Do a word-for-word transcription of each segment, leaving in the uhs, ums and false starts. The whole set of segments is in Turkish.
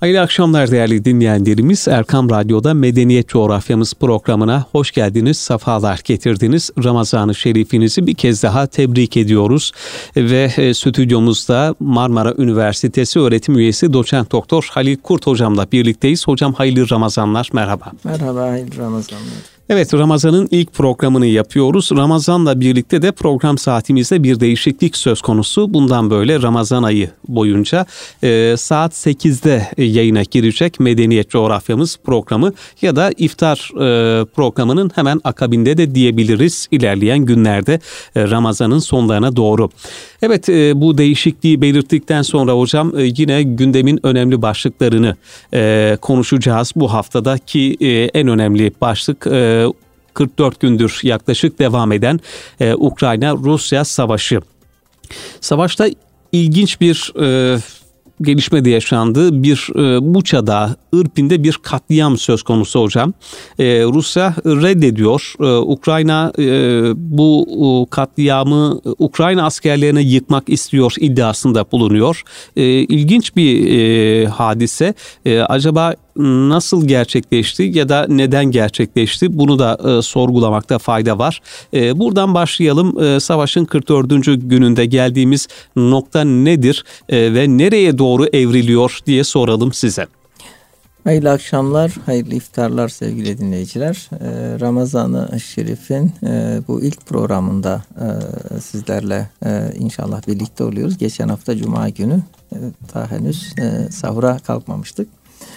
Hayırlı akşamlar değerli dinleyenlerimiz. Erkam Radyo'da Medeniyet Coğrafyamız programına hoş geldiniz, sefalar getirdiniz. Ramazan-ı Şerifinizi bir kez daha tebrik ediyoruz. Ve stüdyomuzda Marmara Üniversitesi öğretim üyesi Doçent Doktor Halil Kurt hocamla birlikteyiz. Hocam hayırlı Ramazanlar, merhaba. Merhaba, hayırlı Ramazanlar. Evet, Ramazan'ın ilk programını yapıyoruz. Ramazan'la birlikte de program saatimizde bir değişiklik söz konusu. Bundan böyle Ramazan ayı boyunca e, saat sekizde yayına girecek Medeniyet Coğrafyamız programı ya da iftar e, programının hemen akabinde de diyebiliriz ilerleyen günlerde e, Ramazan'ın sonlarına doğru. Evet, e, bu değişikliği belirttikten sonra hocam e, yine gündemin önemli başlıklarını e, konuşacağız bu haftadaki e, en önemli başlık e, kırk dört gündür yaklaşık devam eden e, Ukrayna-Rusya savaşı. Savaşta ilginç bir e, gelişme de yaşandı. Bir e, Buça'da, Irpin'de bir katliam söz konusu hocam. E, Rusya reddediyor. E, Ukrayna e, bu e, katliamı Ukrayna askerlerine yıkmak istiyor iddiasında bulunuyor. E, ilginç bir e, hadise. E, acaba nasıl gerçekleşti ya da neden gerçekleşti? Bunu da e, sorgulamakta fayda var. E, buradan başlayalım. E, savaşın kırk dördüncü gününde geldiğimiz nokta nedir e, ve nereye doğru evriliyor diye soralım size. Hayırlı akşamlar, hayırlı iftarlar sevgili dinleyiciler. E, Ramazan-ı Şerif'in e, bu ilk programında e, sizlerle e, inşallah birlikte oluyoruz. Geçen hafta Cuma günü e, daha henüz e, sahura kalkmamıştık.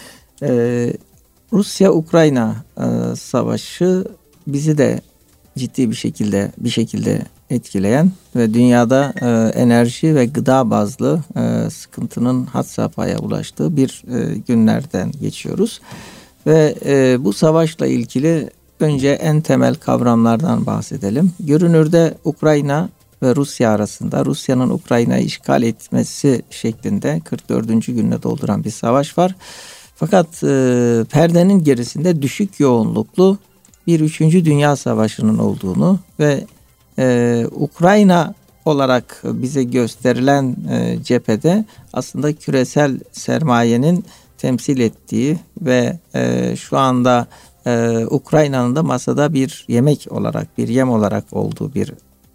Ee, Rusya-Ukrayna e, savaşı bizi de ciddi bir şekilde bir şekilde etkileyen ve dünyada e, enerji ve gıda bazlı e, sıkıntının had safhaya ulaştığı bir e, günlerden geçiyoruz. Ve e, bu savaşla ilgili önce en temel kavramlardan bahsedelim. Görünürde Ukrayna ve Rusya arasında Rusya'nın Ukrayna'yı işgal etmesi şeklinde kırk dördüncü gününe dolduran bir savaş var. Fakat e, perdenin gerisinde düşük yoğunluklu bir üçüncü Dünya Savaşı'nın olduğunu ve e, Ukrayna olarak bize gösterilen e, cephede aslında küresel sermayenin temsil ettiği ve e, şu anda e, Ukrayna'nın da masada bir yemek olarak, bir yem olarak olduğu bir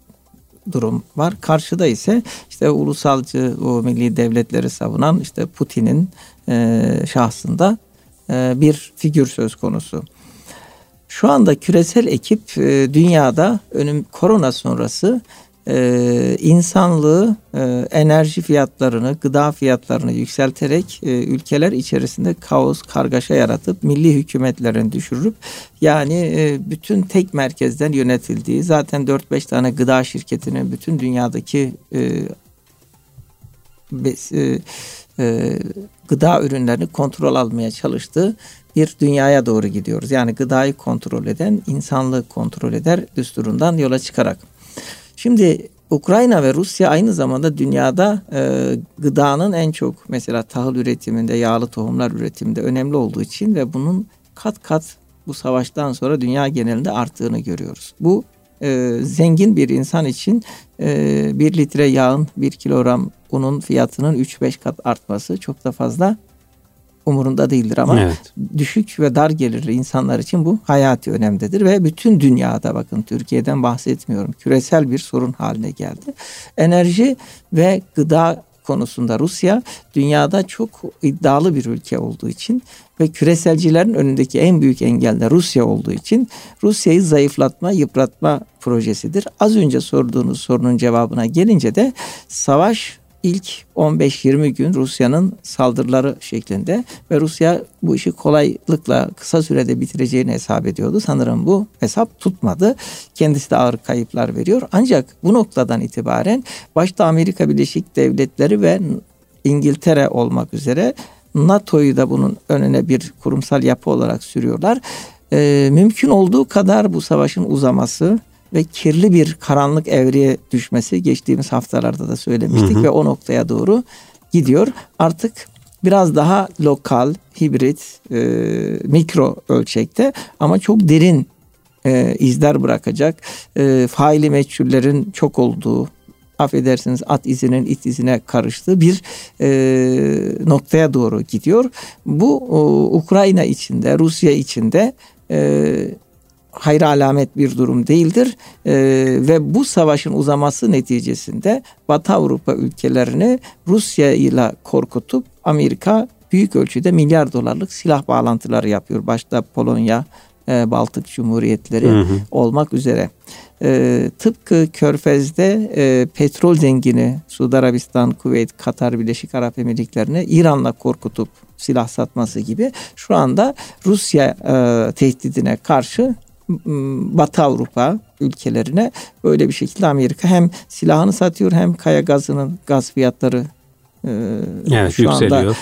durum var. Karşıda ise işte ulusalcı, o milli devletleri savunan işte Putin'in e, şahsında e, bir figür söz konusu. Şu anda küresel ekip e, dünyada önüm korona sonrası e, insanlığı e, enerji fiyatlarını, gıda fiyatlarını yükselterek e, ülkeler içerisinde kaos, kargaşa yaratıp milli hükümetlerini düşürüp yani e, bütün tek merkezden yönetildiği, zaten dört beş tane gıda şirketinin bütün dünyadaki e, e, e, gıda ürünlerini kontrol almaya çalıştığı bir dünyaya doğru gidiyoruz. Yani gıdayı kontrol eden, insanlığı kontrol eder düsturundan yola çıkarak. Şimdi Ukrayna ve Rusya aynı zamanda dünyada e, gıdanın en çok mesela tahıl üretiminde, yağlı tohumlar üretiminde önemli olduğu için ve bunun kat kat bu savaştan sonra dünya genelinde arttığını görüyoruz. Bu e, zengin bir insan için e, bir litre yağın, bir kilogram unun fiyatının üç beş kat artması çok da fazla umurunda değildir ama evet, düşük ve dar gelirli insanlar için bu hayati önemdedir ve bütün dünyada, bakın Türkiye'den bahsetmiyorum, küresel bir sorun haline geldi. Enerji ve gıda konusunda Rusya dünyada çok iddialı bir ülke olduğu için ve küreselcilerin önündeki en büyük engel de Rusya olduğu için Rusya'yı zayıflatma, yıpratma projesidir. Az önce sorduğunuz sorunun cevabına gelince de savaş İlk on beş yirmi gün Rusya'nın saldırıları şeklinde ve Rusya bu işi kolaylıkla kısa sürede bitireceğini hesap ediyordu. Sanırım bu hesap tutmadı. Kendisi de ağır kayıplar veriyor. Ancak bu noktadan itibaren başta Amerika Birleşik Devletleri ve İngiltere olmak üzere NATO'yu da bunun önüne bir kurumsal yapı olarak sürüyorlar. Ee, mümkün olduğu kadar bu savaşın uzaması ve kirli bir karanlık evreye düşmesi geçtiğimiz haftalarda da söylemiştik, hı hı. ve o noktaya doğru gidiyor. Artık biraz daha lokal, hibrit, e, mikro ölçekte ama çok derin e, izler bırakacak, e, faili meçhullerin çok olduğu, affedersiniz at izinin it izine karıştığı bir e, noktaya doğru gidiyor. Bu o, Ukrayna içinde, Rusya içinde e, hayra alamet bir durum değildir. E, ve bu savaşın uzaması neticesinde Batı Avrupa ülkelerini Rusya ile korkutup Amerika büyük ölçüde milyar dolarlık silah bağlantıları yapıyor. Başta Polonya, e, Baltık Cumhuriyetleri hı hı. olmak üzere. E, tıpkı Körfez'de e, petrol zengini Suudi Arabistan, Kuveyt, Katar, Birleşik Arap Emirlikleri'ni İran'la korkutup silah satması gibi şu anda Rusya e, tehdidine karşı Batı Avrupa ülkelerine böyle bir şekilde Amerika hem silahını satıyor hem kaya gazının gaz fiyatları e, evet, şu yükseliyor. anda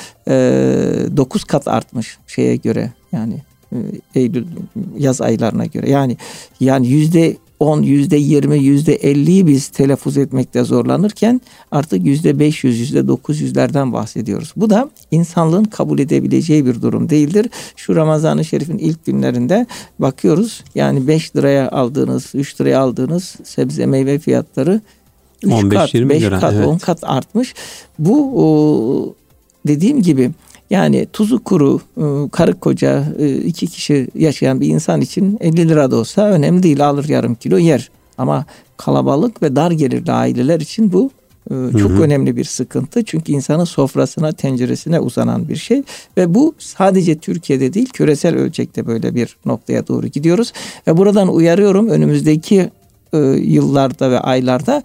e, dokuz kat artmış şeye göre yani e, Eylül yaz aylarına göre yani yani yüzde on, yüzde yirmi, yüzde elliyi biz telaffuz etmekte zorlanırken artık yüzde beş yüz, yüzde dokuz yüzlerden bahsediyoruz. Bu da insanlığın kabul edebileceği bir durum değildir. Şu Ramazan-ı Şerif'in ilk günlerinde bakıyoruz. Yani beş liraya aldığınız, üç liraya aldığınız sebze meyve fiyatları üç kat, beş kat, evet. on kat artmış. Bu o, dediğim gibi yani tuzu kuru, karı koca, iki kişi yaşayan bir insan için elli lira da olsa önemli değil. Alır yarım kilo yer. Ama kalabalık ve dar gelirli aileler için bu çok hı hı. önemli bir sıkıntı. Çünkü insanın sofrasına, tenceresine uzanan bir şey. Ve bu sadece Türkiye'de değil, küresel ölçekte böyle bir noktaya doğru gidiyoruz. Ve buradan uyarıyorum, önümüzdeki yıllarda ve aylarda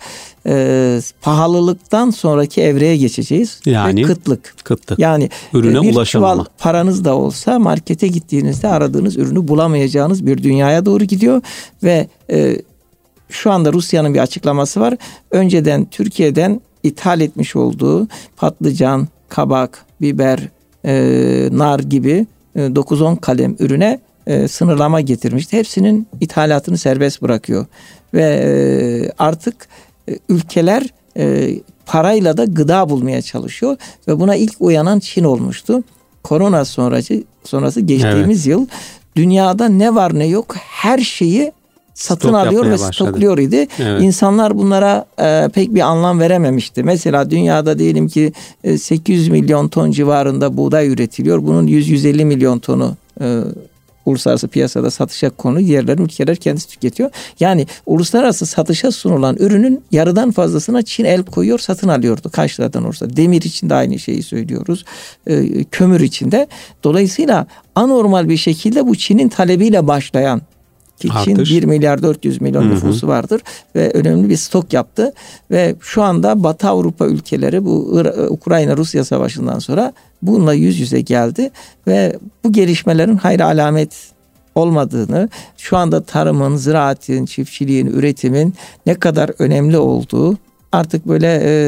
e, pahalılıktan sonraki evreye geçeceğiz. Yani ve kıtlık. Kıtlık. Yani ürüne bir ulaşamama. çuval paranız da olsa markete gittiğinizde aradığınız ürünü bulamayacağınız bir dünyaya doğru gidiyor ve e, şu anda Rusya'nın bir açıklaması var. Önceden Türkiye'den ithal etmiş olduğu patlıcan, kabak, biber, e, nar gibi e, dokuz on kalem ürüne e, sınırlama getirmişti. Hepsinin ithalatını serbest bırakıyor. Ve e, artık e, ülkeler e, parayla da gıda bulmaya çalışıyor. Ve buna ilk uyanan Çin olmuştu. Korona sonrası, sonrası geçtiğimiz evet. yıl dünyada ne var ne yok her şeyi satın Stok alıyor ve başladı. stokluyor idi. Evet. İnsanlar bunlara e, pek bir anlam verememişti. Mesela dünyada diyelim ki e, sekiz yüz milyon ton civarında buğday üretiliyor. Bunun yüz yüz elli milyon tonu e, uluslararası piyasada satışa konu, diğerlerini ülkeler kendisi tüketiyor. Yani uluslararası satışa sunulan ürünün yarıdan fazlasına Çin el koyuyor, satın alıyordu. Kaç liradan olursa. Demir için de aynı şeyi söylüyoruz. E, kömür için de. Dolayısıyla anormal bir şekilde bu Çin'in talebiyle başlayan ki Çin bir milyar dört yüz milyon hı hı. nüfusu vardır ve önemli bir stok yaptı ve şu anda Batı Avrupa ülkeleri bu Ukrayna-Rusya savaşından sonra bununla yüz yüze geldi ve bu gelişmelerin hayra alamet olmadığını, şu anda tarımın, ziraatin, çiftçiliğin, üretimin ne kadar önemli olduğu artık böyle e,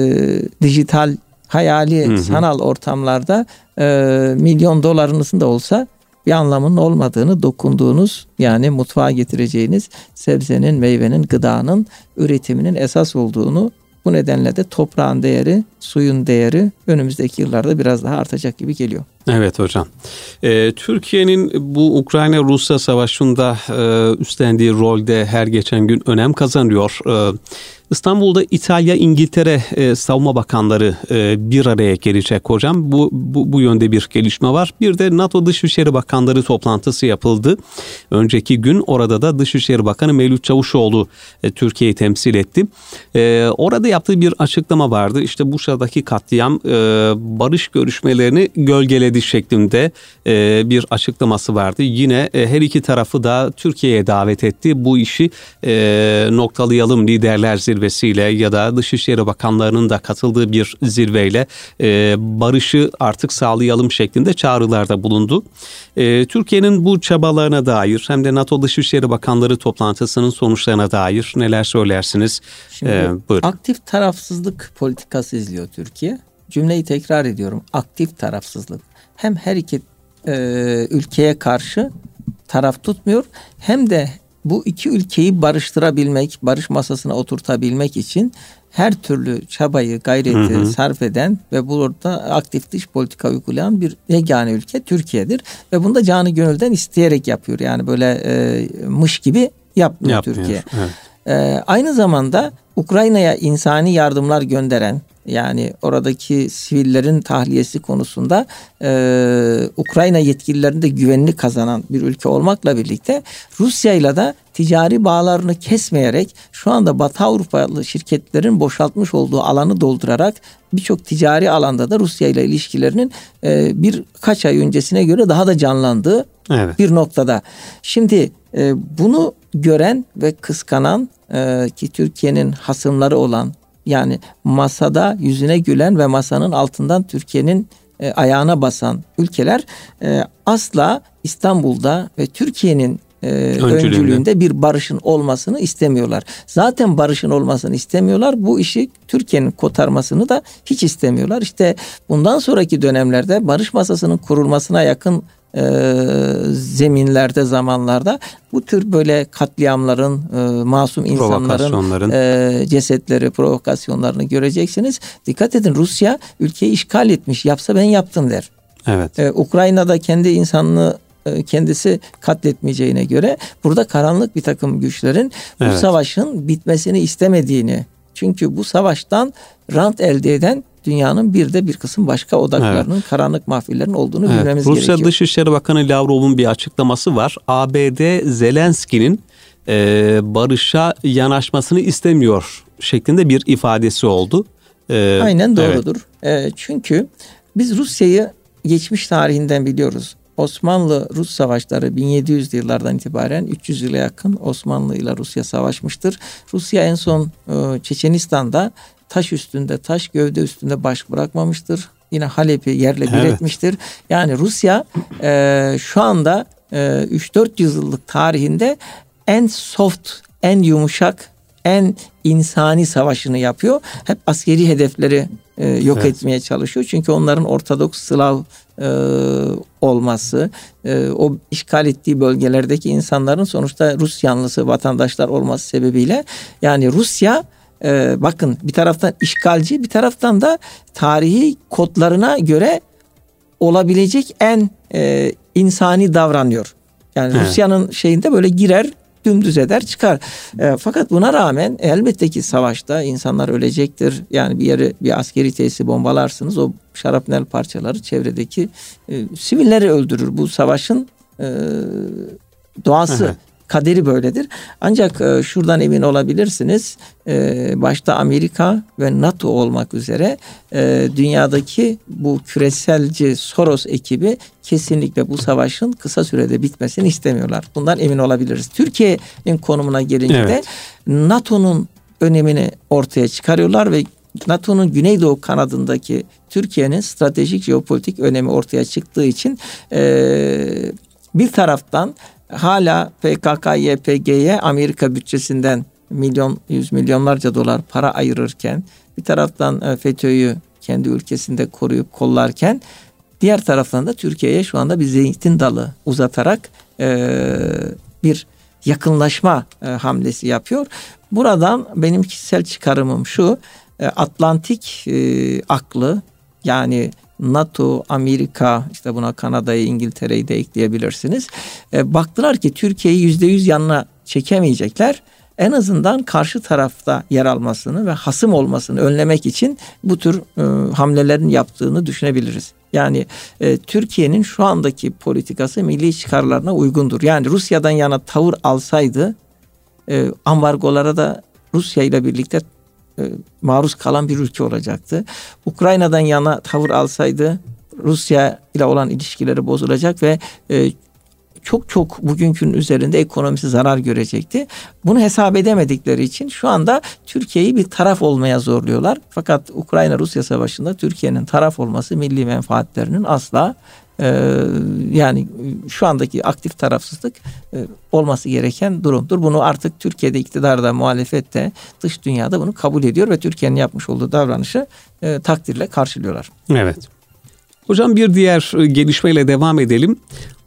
dijital, hayali, hı hı. sanal ortamlarda e, milyon dolarınızın da olsa bir anlamının olmadığını, dokunduğunuz yani mutfağa getireceğiniz sebzenin, meyvenin, gıdanın üretiminin esas olduğunu, bu nedenle de toprağın değeri, suyun değeri önümüzdeki yıllarda biraz daha artacak gibi geliyor. Evet hocam. Ee, Türkiye'nin bu Ukrayna-Rusya savaşında e, üstlendiği rolde her geçen gün önem kazanıyor. E, İstanbul'da İtalya, İngiltere e, savunma bakanları e, bir araya gelecek hocam. Bu, bu bu yönde bir gelişme var. Bir de NATO Dışişleri Bakanları toplantısı yapıldı. Önceki gün orada da Dışişleri Bakanı Mevlüt Çavuşoğlu e, Türkiye'yi temsil etti. E, orada yaptığı bir açıklama vardı. İşte Buça'daki katliam e, barış görüşmelerini gölgeledi şeklinde e, bir açıklaması vardı. Yine e, her iki tarafı da Türkiye'ye davet etti. Bu işi e, noktalayalım liderler zirvesiyle ya da Dışişleri Bakanlarının da katıldığı bir zirveyle e, barışı artık sağlayalım şeklinde çağrılarda bulundu. E, Türkiye'nin bu çabalarına dair hem de NATO Dışişleri Bakanları toplantısının sonuçlarına dair neler söylersiniz? Şimdi e, aktif tarafsızlık politikası izliyor Türkiye. Cümleyi tekrar ediyorum. Aktif tarafsızlık. Hem her iki e, ülkeye karşı taraf tutmuyor hem de bu iki ülkeyi barıştırabilmek, barış masasına oturtabilmek için her türlü çabayı, gayreti hı hı. sarf eden ve burada aktif dış politika uygulayan bir yegane ülke Türkiye'dir. Ve bunu da canı gönülden isteyerek yapıyor. Yani böyle e, mış gibi yapmıyor, yapmıyor Türkiye. Evet. E, aynı zamanda Ukrayna'ya insani yardımlar gönderen, yani oradaki sivillerin tahliyesi konusunda e, Ukrayna yetkililerinin de güvenini kazanan bir ülke olmakla birlikte Rusya ile de ticari bağlarını kesmeyerek şu anda Batı Avrupalı şirketlerin boşaltmış olduğu alanı doldurarak birçok ticari alanda da Rusya ile ilişkilerinin e, birkaç ay öncesine göre daha da canlandığı evet. bir noktada. Şimdi e, bunu gören ve kıskanan e, ki Türkiye'nin hasımları olan, yani masada yüzüne gülen ve masanın altından Türkiye'nin e, ayağına basan ülkeler e, asla İstanbul'da ve Türkiye'nin e, öncülüğünde. öncülüğünde bir barışın olmasını istemiyorlar. Zaten barışın olmasını istemiyorlar. Bu işi Türkiye'nin kotarmasını da hiç istemiyorlar. İşte bundan sonraki dönemlerde barış masasının kurulmasına yakın E, zeminlerde, zamanlarda bu tür böyle katliamların, e, masum insanların e, cesetleri, provokasyonlarını göreceksiniz. Dikkat edin, Rusya ülkeyi işgal etmiş. Yapsa ben yaptım der. Evet. E, Ukrayna'da kendi insanını e, kendisi katletmeyeceğine göre burada karanlık bir takım güçlerin bu evet. savaşın bitmesini istemediğini, çünkü bu savaştan rant elde eden dünyanın bir de bir kısım başka odaklarının, evet. karanlık mahfillerinin olduğunu evet. bilmemiz Rusya gerekiyor. Rusya Dışişleri Bakanı Lavrov'un bir açıklaması var. A B D Zelenski'nin e, barışa yanaşmasını istemiyor şeklinde bir ifadesi oldu. E, Aynen doğrudur. Evet. E, çünkü biz Rusya'yı geçmiş tarihinden biliyoruz. Osmanlı-Rus savaşları bin yedi yüzlü yıllardan itibaren üç yüz yıla yakın Osmanlı ile Rusya savaşmıştır. Rusya en son e, Çeçenistan'da taş üstünde, taş gövde üstünde baş bırakmamıştır. Yine Halep'i yerle bir evet. etmiştir. Yani Rusya e, şu anda e, üç dört yıllık tarihinde en soft, en yumuşak, en insani savaşını yapıyor. Hep askeri hedefleri e, yok evet. etmeye çalışıyor. Çünkü onların Ortodoks Slav e, olması, e, o işgal ettiği bölgelerdeki insanların sonuçta Rus yanlısı vatandaşlar olması sebebiyle, yani Rusya Ee, bakın, bir taraftan işgalci, bir taraftan da tarihi kodlarına göre olabilecek en e, insani davranıyor. Yani evet. Rusya'nın şeyinde böyle girer, dümdüz eder, çıkar. E, fakat buna rağmen elbette ki savaşta insanlar ölecektir. Yani bir yeri, bir askeri tesisi bombalarsınız, o şarapnel parçaları çevredeki e, sivilleri öldürür. Bu savaşın e, doğası. Evet. Kaderi böyledir. Ancak e, şuradan emin olabilirsiniz. E, başta Amerika ve NATO olmak üzere e, dünyadaki bu küreselci Soros ekibi kesinlikle bu savaşın kısa sürede bitmesini istemiyorlar. Bundan emin olabiliriz. Türkiye'nin konumuna gelince evet. de NATO'nun önemini ortaya çıkarıyorlar ve NATO'nun Güneydoğu kanadındaki Türkiye'nin stratejik jeopolitik önemi ortaya çıktığı için e, bir taraftan hala P K K Y P G'ye Amerika bütçesinden milyon, yüz milyonlarca dolar para ayırırken, bir taraftan FETÖ'yü kendi ülkesinde koruyup kollarken, diğer taraftan da Türkiye'ye şu anda bir zeytin dalı uzatarak e, bir yakınlaşma e, hamlesi yapıyor. Buradan benim kişisel çıkarımım şu: e, Atlantik e, aklı, yani NATO, Amerika, işte buna Kanada'yı, İngiltere'yi de ekleyebilirsiniz. E, baktılar ki Türkiye'yi yüzde yüz yanına çekemeyecekler. En azından karşı tarafta yer almasını ve hasım olmasını önlemek için bu tür e, hamlelerin yaptığını düşünebiliriz. Yani e, Türkiye'nin şu andaki politikası milli çıkarlarına uygundur. Yani Rusya'dan yana tavır alsaydı e, ambargolara da Rusya ile birlikte e, maruz kalan bir ülke olacaktı. Ukrayna'dan yana tavır alsaydı Rusya ile olan ilişkileri bozulacak ve e, çok çok bugünkünün üzerinde ekonomisi zarar görecekti. Bunu hesap edemedikleri için şu anda Türkiye'yi bir taraf olmaya zorluyorlar. Fakat Ukrayna-Rusya savaşında Türkiye'nin taraf olması milli menfaatlerinin asla e, yani şu andaki aktif tarafsızlık e, olması gereken durumdur. Bunu artık Türkiye'de iktidarda, muhalefette, dış dünyada bunu kabul ediyor ve Türkiye'nin yapmış olduğu davranışı e, takdirle karşılıyorlar. Evet. Hocam, bir diğer gelişmeyle devam edelim.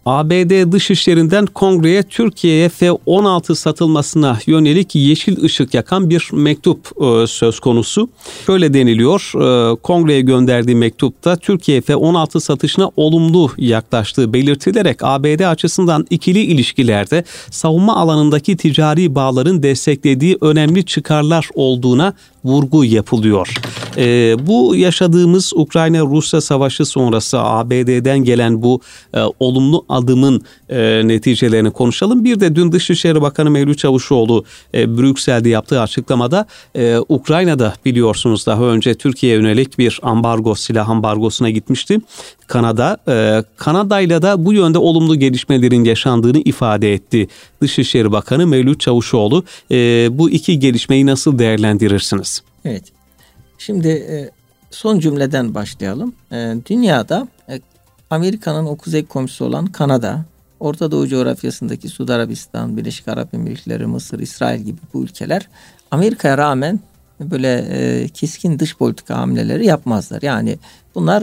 A B D Dışişleri'nden Kongre'ye Türkiye'ye F on altı satılmasına yönelik yeşil ışık yakan bir mektup e, söz konusu. Şöyle deniliyor, e, Kongre'ye gönderdiği mektupta Türkiye F on altı satışına olumlu yaklaştığı belirtilerek A B D açısından ikili ilişkilerde savunma alanındaki ticari bağların desteklediği önemli çıkarlar olduğuna vurgu yapılıyor. E, bu yaşadığımız Ukrayna-Rusya savaşı sonrası A B D'den gelen bu e, olumlu adımın e, neticelerini konuşalım. Bir de dün Dışişleri Bakanı Mevlüt Çavuşoğlu e, Brüksel'de yaptığı açıklamada e, Ukrayna'da biliyorsunuz daha önce Türkiye'ye yönelik bir ambargo, silah ambargosuna gitmişti. Kanada, e, Kanada'yla da bu yönde olumlu gelişmelerin yaşandığını ifade etti Dışişleri Bakanı Mevlüt Çavuşoğlu. E, bu iki gelişmeyi nasıl değerlendirirsiniz? Evet. Şimdi son cümleden başlayalım. Dünyada Amerika'nın o kuzey komşusu olan Kanada, Orta Doğu coğrafyasındaki Suudi Arabistan, Birleşik Arap Emirlikleri, Mısır, İsrail gibi bu ülkeler Amerika'ya rağmen böyle keskin dış politika hamleleri yapmazlar. Yani bunlar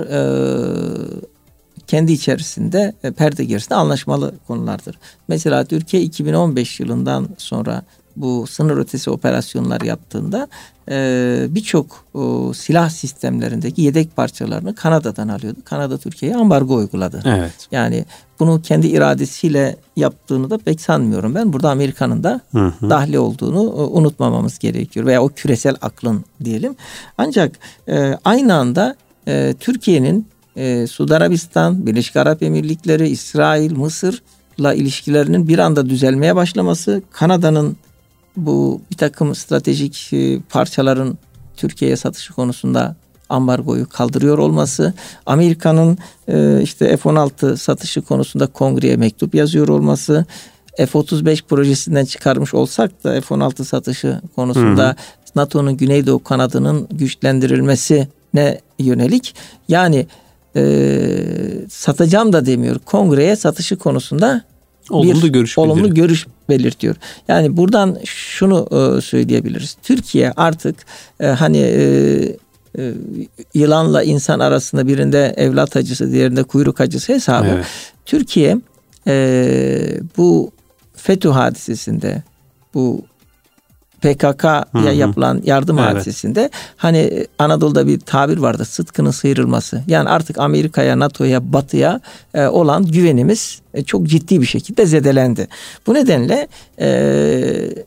kendi içerisinde perde gerisinde anlaşmalı konulardır. Mesela Türkiye iki bin on beş yılından sonra bu sınır ötesi operasyonlar yaptığında e, birçok o, silah sistemlerindeki yedek parçalarını Kanada'dan alıyordu. Kanada Türkiye'ye ambargo uyguladı. Evet. Yani bunu kendi iradesiyle yaptığını da pek sanmıyorum ben. Burada Amerika'nın da hı hı. dahli olduğunu o, unutmamamız gerekiyor. Veya o küresel aklın diyelim. Ancak e, aynı anda e, Türkiye'nin e, Suudi Arabistan, Birleşik Arap Emirlikleri, İsrail, Mısır'la ilişkilerinin bir anda düzelmeye başlaması, Kanada'nın bu bir takım stratejik parçaların Türkiye'ye satışı konusunda ambargoyu kaldırıyor olması, Amerika'nın işte F on altı satışı konusunda Kongre'ye mektup yazıyor olması, F otuz beş projesinden çıkarmış olsak da F on altı satışı konusunda hı. NATO'nun Güneydoğu kanadının güçlendirilmesine yönelik, yani e, satacağım da demiyor, Kongre'ye satışı konusunda olumlu görüş olumlu görüş belirtiyor. Yani buradan şunu e, söyleyebiliriz. Türkiye artık e, hani e, e, yılanla insan arasında birinde evlat acısı, diğerinde kuyruk acısı hesabı. Evet. Türkiye e, bu FETÖ hadisesinde, bu P K K'ya yapılan yardım evet. hadisesinde hani Anadolu'da bir tabir vardı, sıtkının sıyrılması. Yani artık Amerika'ya, NATO'ya, Batı'ya e, olan güvenimiz e, çok ciddi bir şekilde zedelendi. Bu nedenle e,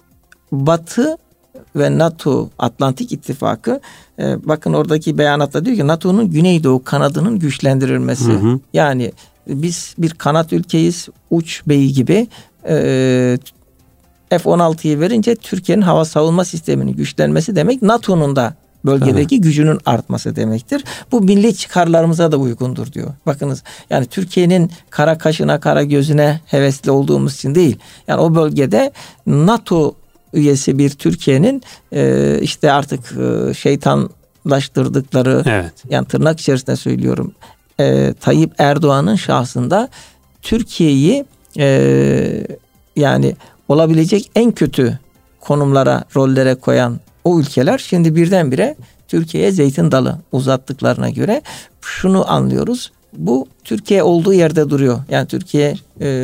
Batı ve NATO, Atlantik İttifakı, e, bakın oradaki beyanatta diyor ki NATO'nun Güneydoğu kanadının güçlendirilmesi. Hı hı. Yani biz bir kanat ülkeyiz, uç beyi gibi. E, F on altıyı verince Türkiye'nin hava savunma sisteminin güçlenmesi demek, NATO'nun da bölgedeki evet. gücünün artması demektir. Bu milli çıkarlarımıza da uygundur diyor. Bakınız, yani Türkiye'nin kara kaşına, kara gözüne hevesli olduğumuz için değil. Yani o bölgede NATO üyesi bir Türkiye'nin e, işte artık e, şeytanlaştırdıkları, evet. yani tırnak içerisinde söylüyorum, e, Tayyip Erdoğan'ın şahsında Türkiye'yi e, yani olabilecek en kötü konumlara, rollere koyan o ülkeler şimdi birdenbire Türkiye'ye zeytin dalı uzattıklarına göre şunu anlıyoruz. Bu Türkiye olduğu yerde duruyor. Yani Türkiye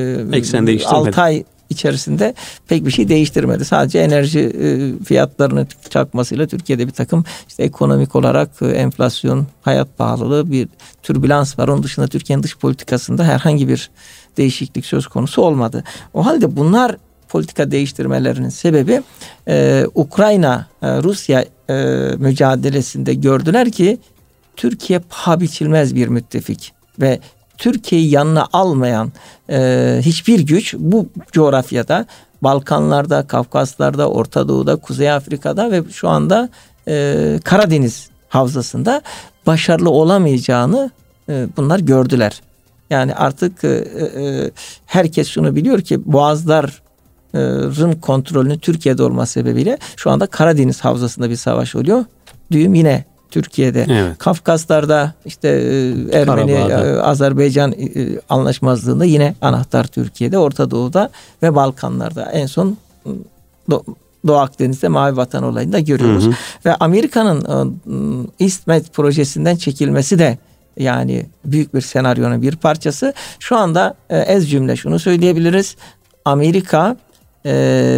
e, altı ay içerisinde pek bir şey değiştirmedi. Sadece enerji e, fiyatlarının çarpmasıyla Türkiye'de bir takım işte ekonomik olarak e, enflasyon, hayat pahalılığı, bir türbülans var. Onun dışında Türkiye'nin dış politikasında herhangi bir değişiklik söz konusu olmadı. O halde bunlar politika değiştirmelerinin sebebi e, Ukrayna e, Rusya e, mücadelesinde gördüler ki Türkiye paha biçilmez bir müttefik ve Türkiye'yi yanına almayan e, hiçbir güç bu coğrafyada, Balkanlarda, Kafkaslar'da, Orta Doğu'da, Kuzey Afrika'da ve şu anda e, Karadeniz havzasında başarılı olamayacağını e, bunlar gördüler. Yani artık e, e, herkes şunu biliyor ki boğazlar Rın kontrolünün Türkiye'de olması sebebiyle şu anda Karadeniz havzasında bir savaş oluyor. Düğüm yine Türkiye'de. Evet. Kafkaslar'da işte Ermeni, Karabağ'da. Azerbaycan anlaşmazlığında yine anahtar Türkiye'de, Orta Doğu'da ve Balkanlar'da. En son Doğu Akdeniz'de Mavi Vatan olayında görüyoruz. Hı hı. Ve Amerika'nın İSTMED projesinden çekilmesi de yani büyük bir senaryonun bir parçası. Şu anda e, ez cümle şunu söyleyebiliriz. Amerika e,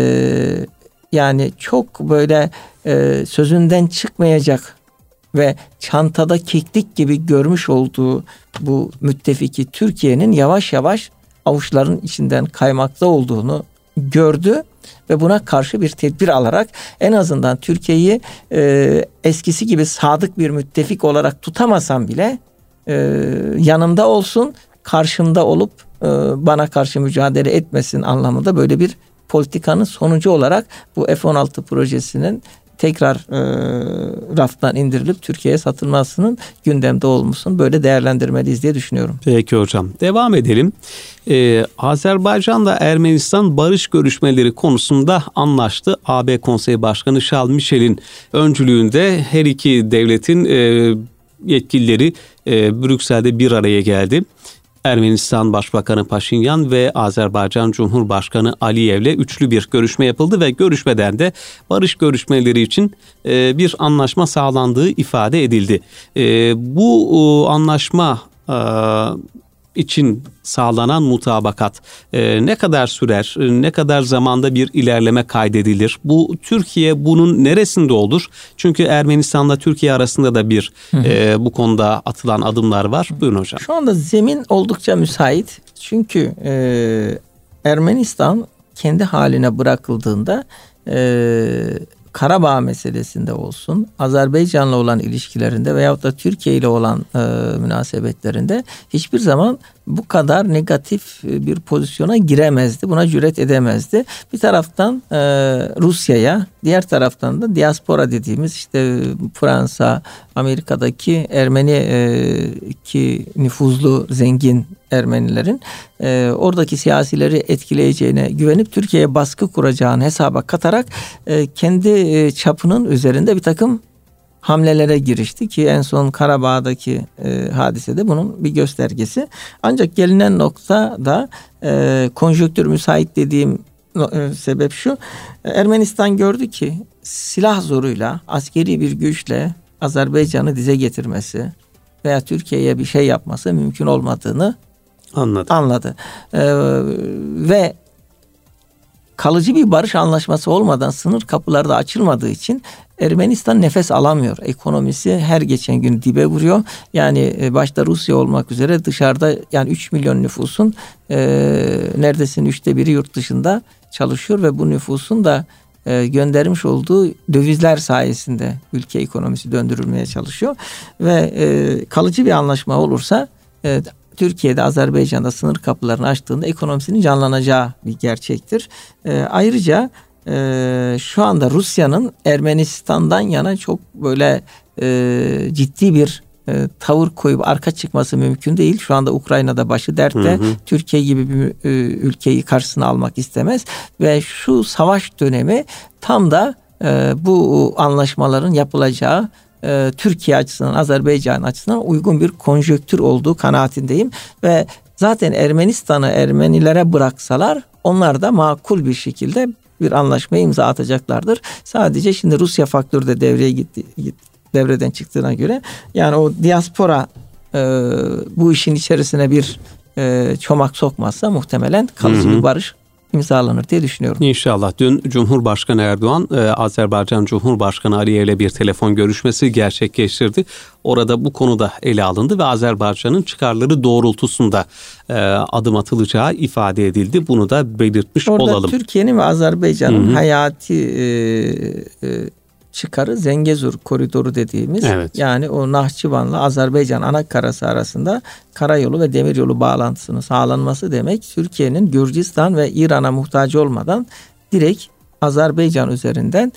yani çok böyle e, sözünden çıkmayacak ve çantada keklik gibi görmüş olduğu bu müttefiki Türkiye'nin yavaş yavaş avuçların içinden kaymakta olduğunu gördü ve buna karşı bir tedbir alarak en azından Türkiye'yi e, eskisi gibi sadık bir müttefik olarak tutamasam bile e, yanımda olsun, karşımda olup e, bana karşı mücadele etmesin anlamında böyle bir politikanın sonucu olarak bu F on altı projesinin tekrar e, raftan indirilip Türkiye'ye satılmasının gündemde olmasını böyle değerlendirmeliyiz diye düşünüyorum. Peki hocam. Devam edelim. Ee, Azerbaycan'la Ermenistan barış görüşmeleri konusunda anlaştı. A B Konseyi Başkanı Charles Michel'in öncülüğünde her iki devletin e, yetkilileri e, Brüksel'de bir araya geldi. Ermenistan Başbakanı Paşinyan ve Azerbaycan Cumhurbaşkanı Aliyev'le üçlü bir görüşme yapıldı ve görüşmeden de barış görüşmeleri için e, bir anlaşma sağlandığı ifade edildi. E, bu e, anlaşma e, için sağlanan mutabakat e, ne kadar sürer, ne kadar zamanda bir ilerleme kaydedilir? Bu Türkiye bunun neresinde olur? Çünkü Ermenistan'la Türkiye arasında da bir e, bu konuda atılan adımlar var. Buyurun hocam. Şu anda zemin oldukça müsait. Çünkü e, Ermenistan kendi haline bırakıldığında e, Karabağ meselesinde olsun, Azerbaycan'la olan ilişkilerinde veyahut da Türkiye ile olan e, münasebetlerinde hiçbir zaman bu kadar negatif bir pozisyona giremezdi. Buna cüret edemezdi. Bir taraftan e, Rusya'ya, diğer taraftan da diaspora dediğimiz işte Fransa, Amerika'daki Ermeni e, ki nüfuzlu, zengin Ermenilerin e, oradaki siyasileri etkileyeceğine güvenip Türkiye'ye baskı kuracağını hesaba katarak e, kendi e, çapının üzerinde bir takım hamlelere girişti ki en son Karabağ'daki e, hadisede bunun bir göstergesi. Ancak gelinen noktada e, konjonktür müsait dediğim e, sebep şu. Ermenistan gördü ki silah zoruyla, askeri bir güçle Azerbaycan'ı dize getirmesi veya Türkiye'ye bir şey yapması mümkün olmadığını anladı. anladı. E, ve kalıcı bir barış anlaşması olmadan sınır kapıları da açılmadığı için Ermenistan nefes alamıyor. Ekonomisi her geçen gün dibe vuruyor. Yani başta Rusya olmak üzere dışarıda yani üç milyon nüfusun e, neredeyse üçte biri yurt dışında çalışıyor ve bu nüfusun da e, göndermiş olduğu dövizler sayesinde ülke ekonomisi döndürülmeye çalışıyor. Ve e, kalıcı bir anlaşma olursa e, Türkiye'de, Azerbaycan'da sınır kapılarını açtığında ekonomisinin canlanacağı bir gerçektir. E, ayrıca e, şu anda Rusya'nın Ermenistan'dan yana çok böyle e, ciddi bir e, tavır koyup arka çıkması mümkün değil. Şu anda Ukrayna'da başı dertte. Hı hı. Türkiye gibi bir e, ülkeyi karşısına almak istemez. Ve şu savaş dönemi tam da e, bu anlaşmaların yapılacağı Türkiye açısından, Azerbaycan açısından uygun bir konjonktür olduğu kanaatindeyim. Ve zaten Ermenistan'ı Ermenilere bıraksalar onlar da makul bir şekilde bir anlaşmaya imza atacaklardır. Sadece şimdi Rusya faktörü de devreye gitti, devreden çıktığına göre yani o diaspora e, bu işin içerisine bir e, çomak sokmazsa muhtemelen kalıcı hı hı. bir barış imzalanır diye düşünüyorum. İnşallah. Dün Cumhurbaşkanı Erdoğan, e, Azerbaycan Cumhurbaşkanı Aliyev ile bir telefon görüşmesi gerçekleştirdi. Orada bu konuda ele alındı ve Azerbaycan'ın çıkarları doğrultusunda e, adım atılacağı ifade edildi. Bunu da belirtmiş Orada olalım. Orada Türkiye'nin ve Azerbaycan'ın Hı-hı. hayati e, e, çıkarı Zengezur koridoru dediğimiz evet. yani o Nahçıvan'la Azerbaycan ana karası arasında karayolu ve demiryolu bağlantısının sağlanması demek Türkiye'nin Gürcistan ve İran'a muhtaç olmadan direkt Azerbaycan üzerinden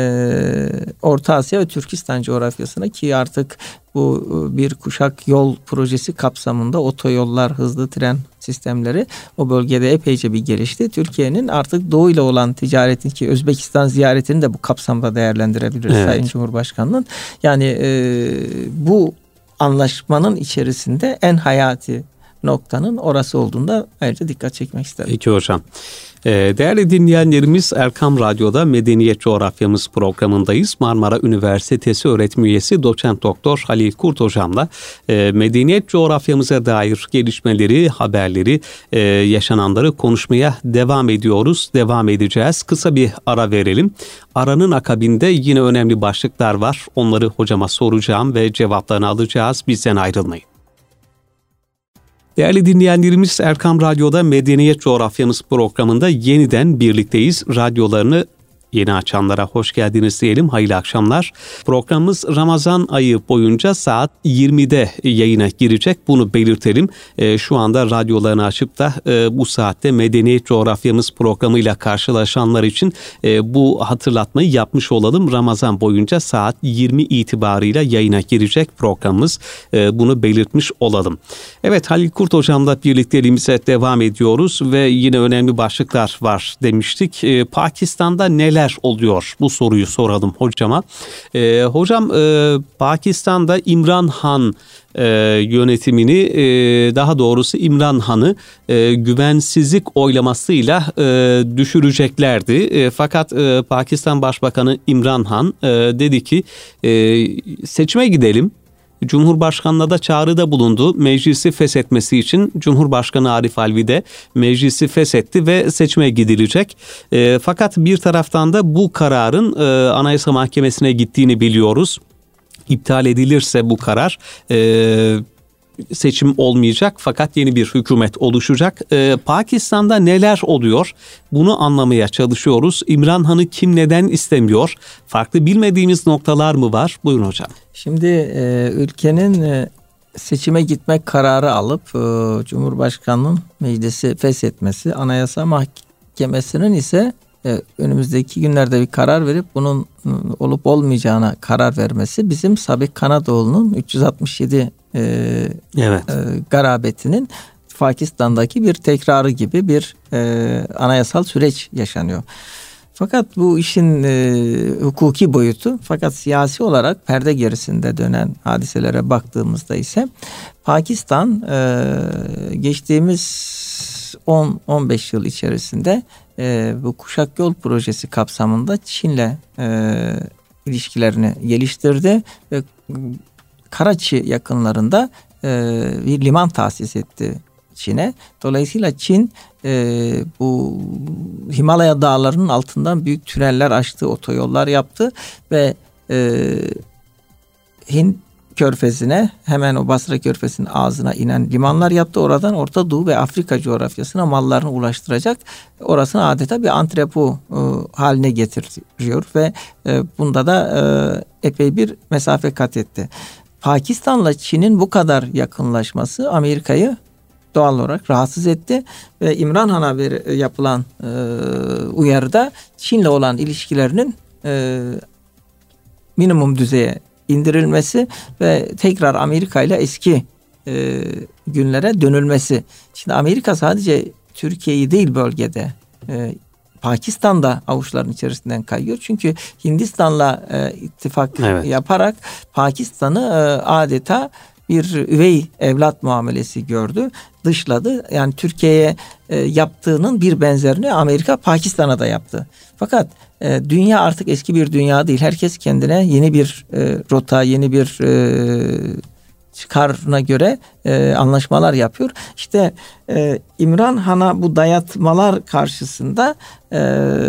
e, Orta Asya ve Türkistan coğrafyasına ki artık bu bir kuşak yol projesi kapsamında otoyollar, hızlı tren sistemleri o bölgede epeyce bir gelişti. Türkiye'nin artık Doğu ile olan ticaretin ki Özbekistan ziyaretini de bu kapsamda değerlendirebiliriz evet. Sayın Cumhurbaşkanı'nın. Yani e, bu anlaşmanın içerisinde en hayati noktanın orası olduğunda ayrıca dikkat çekmek isterim. Peki hocam. Değerli dinleyenlerimiz, Erkam Radyo'da Medeniyet Coğrafyamız programındayız. Marmara Üniversitesi öğretim üyesi Doçent Doktor Halil Kurt hocamla medeniyet coğrafyamıza dair gelişmeleri, haberleri, yaşananları konuşmaya devam ediyoruz. Devam edeceğiz. Kısa bir ara verelim. Aranın akabinde yine önemli başlıklar var. Onları hocama soracağım ve cevaplarını alacağız. Bizden ayrılmayın. Değerli dinleyenlerimiz, Erkam Radyo'da Medeniyet Coğrafyamız programında yeniden birlikteyiz. Radyolarını yeni açanlara hoş geldiniz diyelim. Hayırlı akşamlar. Programımız Ramazan ayı boyunca saat yirmide yayına girecek. Bunu belirtelim. E, şu anda radyolarını açıp da e, bu saatte Medeniyet Coğrafyamız programıyla karşılaşanlar için e, bu hatırlatmayı yapmış olalım. Ramazan boyunca saat yirmi itibarıyla yayına girecek programımız. E, bunu belirtmiş olalım. Evet, Halil Kurt hocamla birlikteliğimize devam ediyoruz ve yine önemli başlıklar var demiştik. E, Pakistan'da neler oluyor? Bu soruyu soralım hocama. Ee, hocam e, Pakistan'da İmran Han e, yönetimini e, daha doğrusu İmran Han'ı e, güvensizlik oylamasıyla e, düşüreceklerdi. E, fakat e, Pakistan Başbakanı İmran Han e, dedi ki e, seçime gidelim. Cumhurbaşkanına da çağrıda bulundu. Meclisi feshetmesi için Cumhurbaşkanı Arif Alvi de meclisi feshetti ve seçime gidilecek. E, fakat bir taraftan da bu kararın e, Anayasa Mahkemesi'ne gittiğini biliyoruz. İptal edilirse bu karar e, seçim olmayacak fakat yeni bir hükümet oluşacak. Ee, Pakistan'da neler oluyor? Bunu anlamaya çalışıyoruz. İmran Han'ı kim neden istemiyor? Farklı bilmediğimiz noktalar mı var? Buyurun hocam. Şimdi e, ülkenin e, seçime gitmek kararı alıp e, Cumhurbaşkanı'nın meclisi feshetmesi, Anayasa Mahkemesi'nin ise e, önümüzdeki günlerde bir karar verip bunun e, olup olmayacağına karar vermesi bizim Sabih Kanadoğlu'nun üç yüz altmış yedi e, evet. e, garabetinin Pakistan'daki bir tekrarı gibi bir e, anayasal süreç yaşanıyor. Fakat bu işin e, hukuki boyutu, fakat siyasi olarak perde gerisinde dönen hadiselere baktığımızda ise Pakistan e, geçtiğimiz on on beş yıl içerisinde e, bu Kuşak Yol projesi kapsamında Çin'le e, ilişkilerini geliştirdi ve Karaçi yakınlarında e, bir liman tahsis etti Çin'e. Dolayısıyla Çin e, bu Himalaya dağlarının altından büyük tüneller açtı, otoyollar yaptı ve e, Hint Körfezi'ne, hemen o Basra Körfezi'nin ağzına inen limanlar yaptı. Oradan Orta Doğu ve Afrika coğrafyasına mallarını ulaştıracak. Orasını adeta bir antrepo e, haline getiriyor ve e, bunda da e, epey bir mesafe kat etti. Pakistan'la Çin'in bu kadar yakınlaşması Amerika'yı doğal olarak rahatsız etti ve İmran Han'a bir yapılan e, uyarıda Çin'le olan ilişkilerinin e, minimum düzeye indirilmesi ve tekrar Amerika ile eski e, günlere dönülmesi. Şimdi Amerika sadece Türkiye'yi değil bölgede, e, Pakistan'da avuçların içerisinden kayıyor. Çünkü Hindistan'la e, ittifak evet. yaparak Pakistan'ı e, adeta bir üvey evlat muamelesi gördü, dışladı. Yani Türkiye'ye e, yaptığının bir benzerini Amerika Pakistan'a da yaptı. Fakat e, dünya artık eski bir dünya değil. Herkes kendine yeni bir e, rota, yeni bir e, çıkarına göre e, anlaşmalar yapıyor. İşte e, İmran Han'a bu dayatmalar karşısında e,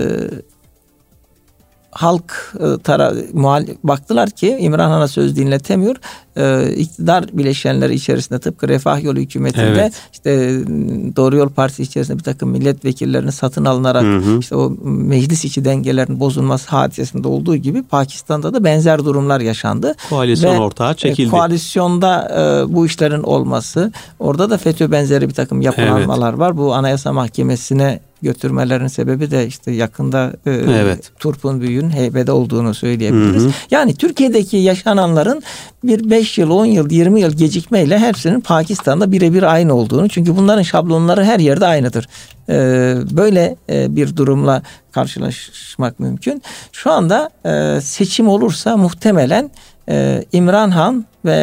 halk e, tara muhal baktılar ki İmran Han'a söz dinletemiyor. E, iktidar bileşenleri içerisinde tıpkı Refah Yolu hükümetinde evet. işte Doğru Yol Partisi içerisinde bir takım milletvekillerinin satın alınarak hı hı. işte o meclis içi dengelerin bozulması hadisesinde olduğu gibi Pakistan'da da benzer durumlar yaşandı. Koalisyon Ve, ortağı çekildi. E, koalisyonda e, bu işlerin olması, orada da FETÖ benzeri bir takım yapılanmalar evet. var. Bu Anayasa Mahkemesi'ne götürmelerinin sebebi de işte yakında e, evet. Turp'un büyüğün heybede olduğunu söyleyebiliriz. Hı hı. Yani Türkiye'deki yaşananların bir beş yıl, on yıl, yirmi yıl gecikmeyle hepsinin Pakistan'da birebir aynı olduğunu, çünkü bunların şablonları her yerde aynıdır. E, böyle e, bir durumla karşılaşmak mümkün. Şu anda e, seçim olursa muhtemelen e, İmran Han ve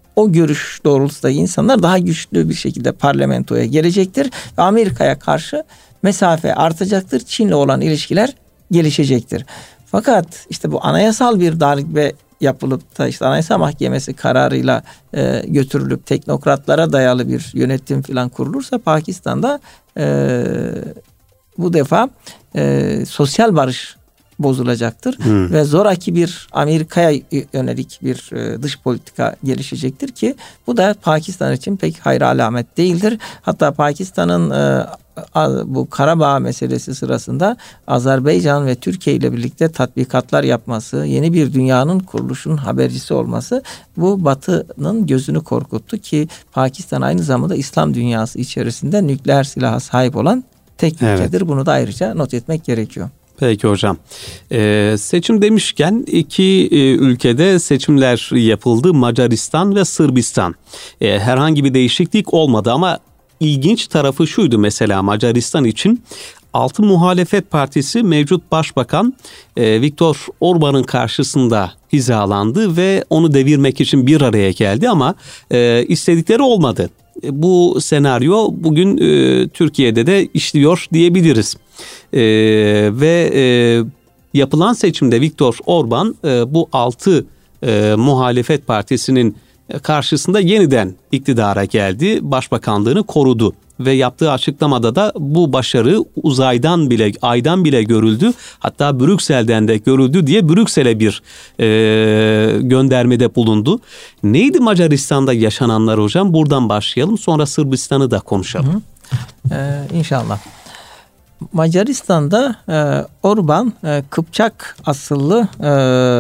o görüş doğrultusundaki insanlar daha güçlü bir şekilde parlamentoya gelecektir. Ve Amerika'ya karşı mesafe artacaktır. Çin'le olan ilişkiler gelişecektir. Fakat işte bu anayasal bir darbe yapılıp da işte Anayasa Mahkemesi kararıyla e, götürülüp teknokratlara dayalı bir yönetim falan kurulursa Pakistan'da e, bu defa e, sosyal barış bozulacaktır hmm. ve zoraki bir Amerika'ya yönelik bir e, dış politika gelişecektir ki bu da Pakistan için pek hayra alamet değildir. Hatta Pakistan'ın e, bu Karabağ meselesi sırasında Azerbaycan ve Türkiye ile birlikte tatbikatlar yapması, yeni bir dünyanın kuruluşunun habercisi olması bu Batı'nın gözünü korkuttu ki Pakistan aynı zamanda İslam dünyası içerisinde nükleer silaha sahip olan tek ülkedir. Evet. Bunu da ayrıca not etmek gerekiyor. Peki hocam. Ee, seçim demişken iki e, ülkede seçimler yapıldı. Macaristan ve Sırbistan. Ee, herhangi bir değişiklik olmadı ama ilginç tarafı şuydu mesela Macaristan için. Altı Muhalefet Partisi mevcut Başbakan e, Viktor Orban'ın karşısında hizalandı ve onu devirmek için bir araya geldi ama e, istedikleri olmadı. E, bu senaryo bugün e, Türkiye'de de işliyor diyebiliriz. E, ve e, yapılan seçimde Viktor Orban e, bu altı e, muhalefet partisinin karşısında yeniden iktidara geldi, başbakanlığını korudu ve yaptığı açıklamada da bu başarı uzaydan bile, aydan bile görüldü, hatta Brüksel'den de görüldü diye Brüksel'e bir e, göndermede bulundu. Neydi Macaristan'da yaşananlar hocam? Buradan başlayalım, sonra Sırbistan'ı da konuşalım. Hı hı. Ee, İnşallah. Macaristan'da e, Orban e, Kıpçak asıllı e,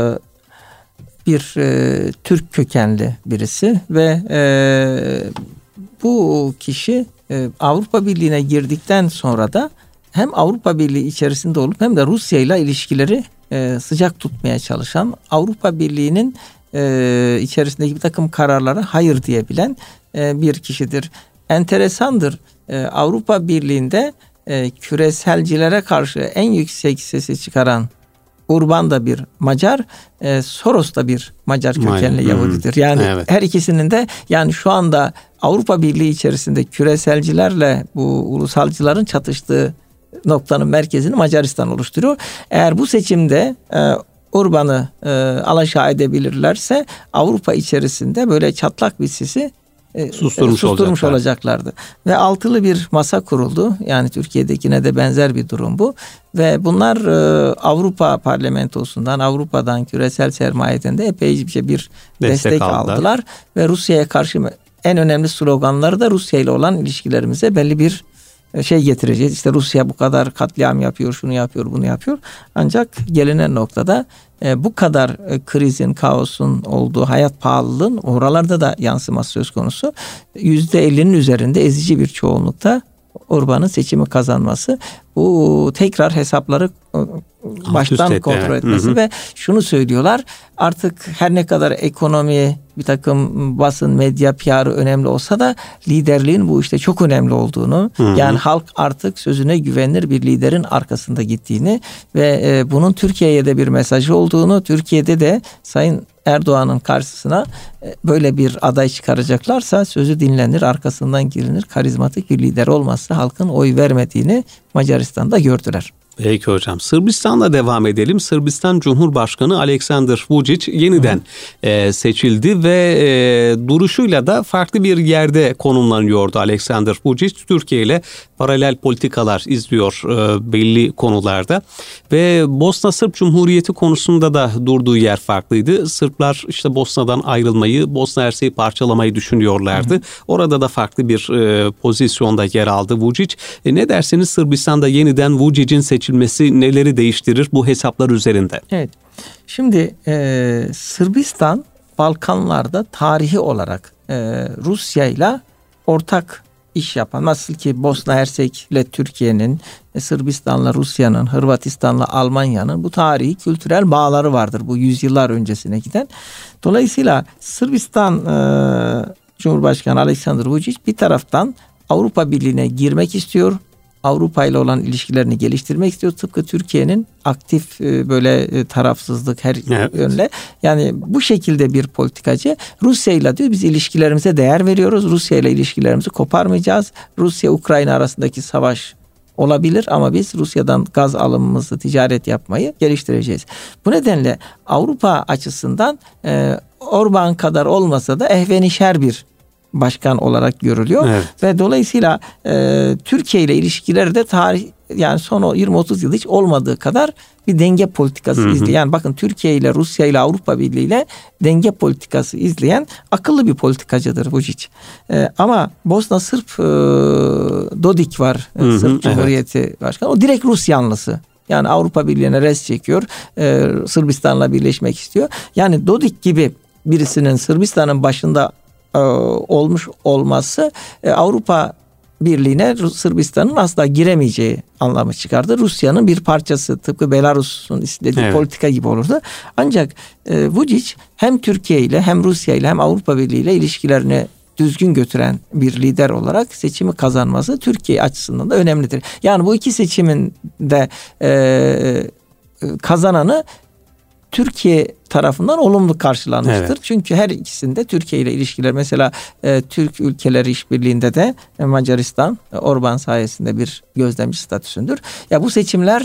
bir e, Türk kökenli birisi ve e, bu kişi e, Avrupa Birliği'ne girdikten sonra da hem Avrupa Birliği içerisinde olup hem de Rusya ile ilişkileri e, sıcak tutmaya çalışan, Avrupa Birliği'nin e, içerisindeki bir takım kararlara hayır diyebilen e, bir kişidir. Enteresandır. E, Avrupa Birliği'nde e, küreselcilere karşı en yüksek sesi çıkaran Urban da bir Macar, e, Soros da bir Macar kökenli Yahudidir. Yani evet. Her ikisinin de yani şu anda Avrupa Birliği içerisinde küreselcilerle bu ulusalcıların çatıştığı noktanın merkezini Macaristan oluşturuyor. Eğer bu seçimde e, Urban'ı e, alaşağı edebilirlerse Avrupa içerisinde böyle çatlak bir sisi E, susturmuş, susturmuş olacaklar. olacaklardı. Ve altılı bir masa kuruldu. Yani Türkiye'dekine de benzer bir durum bu. Ve bunlar e, Avrupa Parlamentosu'ndan, Avrupa'dan, küresel sermayeden de epeyce bir, bir destek, destek aldılar. aldılar. Ve Rusya'ya karşı en önemli sloganları da Rusya ile olan ilişkilerimize belli bir şey getireceğiz. İşte Rusya bu kadar katliam yapıyor, şunu yapıyor, bunu yapıyor. Ancak gelinen noktada e, bu kadar e, krizin, kaosun olduğu, hayat pahalılığın oralarda da yansıması söz konusu. yüzde ellinin üzerinde ezici bir çoğunlukta Orban'ın seçimi kazanması, bu tekrar hesapları baştan etti, kontrol evet. etmesi. Hı hı. Ve şunu söylüyorlar, artık her ne kadar ekonomi, bir takım basın, medya, P R'ı önemli olsa da liderliğin bu işte çok önemli olduğunu, hı hı. yani halk artık sözüne güvenilir bir liderin arkasında gittiğini ve e, bunun Türkiye'ye de bir mesajı olduğunu, Türkiye'de de Sayın Erdoğan'ın karşısına e, böyle bir aday çıkaracaklarsa sözü dinlenir, arkasından girilir, karizmatik bir lider olmazsa halkın oy vermediğini Macaristan'da gördüler. Peki hocam. Sırbistan'la devam edelim. Sırbistan Cumhurbaşkanı Aleksandar Vučić yeniden e, seçildi ve e, duruşuyla da farklı bir yerde konumlanıyordu Aleksandar Vučić. Türkiye ile paralel politikalar izliyor e, belli konularda ve Bosna Sırp Cumhuriyeti konusunda da durduğu yer farklıydı. Sırplar işte Bosna'dan ayrılmayı, Bosna Hersek'i parçalamayı düşünüyorlardı. Hı hı. Orada da farklı bir e, pozisyonda yer aldı Vučić. E, ne dersiniz, Sırbistan'da yeniden Vučić'in seçilmesi neleri değiştirir bu hesaplar üzerinde? Evet. Şimdi e, Sırbistan Balkanlarda tarihi olarak e, Rusya ile ortak iş yapan, nasıl ki Bosna Hersek ile Türkiye'nin, e, Sırbistan'la Rusya'nın, Hırvatistan'la Almanya'nın bu tarihi kültürel bağları vardır bu yüzyıllar öncesine giden. Dolayısıyla Sırbistan e, Cumhurbaşkanı Aleksandar Vučić bir taraftan Avrupa Birliği'ne girmek istiyor. Avrupa ile olan ilişkilerini geliştirmek istiyor. Tıpkı Türkiye'nin aktif böyle tarafsızlık her evet. yönle. Yani bu şekilde bir politikacı. Rusya ile diyor biz ilişkilerimize değer veriyoruz. Rusya ile ilişkilerimizi koparmayacağız. Rusya-Ukrayna arasındaki savaş olabilir ama biz Rusya'dan gaz alımımızı, ticaret yapmayı geliştireceğiz. Bu nedenle Avrupa açısından e, Orban kadar olmasa da ehvenişer bir başkan olarak görülüyor. Evet. Ve dolayısıyla e, Türkiye ile ilişkileri de tarih yani son yirmi otuz yıl hiç olmadığı kadar bir denge politikası izleyen. Yani bakın Türkiye ile Rusya ile Avrupa Birliği ile denge politikası izleyen akıllı bir politikacıdır Vučić. E, ama Bosna Sırp e, Dodik var. Hı hı, Sırp Cumhuriyeti evet. Başkanı. O direkt Rus yanlısı. Yani Avrupa Birliği'ne res çekiyor. E, Sırbistan'la birleşmek istiyor. Yani Dodik gibi birisinin Sırbistan'ın başında e, olmuş olması e, Avrupa Birliği'ne Sırbistan'ın asla giremeyeceği anlamı çıkardı. Rusya'nın bir parçası tıpkı Belarus'un istediği evet. politika gibi olurdu. Ancak e, Vučić hem Türkiye ile hem Rusya ile hem Avrupa Birliği ile ilişkilerini düzgün götüren bir lider olarak seçimi kazanması Türkiye açısından da önemlidir. Yani bu iki seçimin de e, kazananı Türkiye tarafından olumlu karşılanmıştır. Evet. Çünkü her ikisinde Türkiye ile ilişkiler mesela e, Türk ülkeleri işbirliğinde de e, Macaristan e, Orban sayesinde bir gözlemci statüsündür. Ya bu seçimler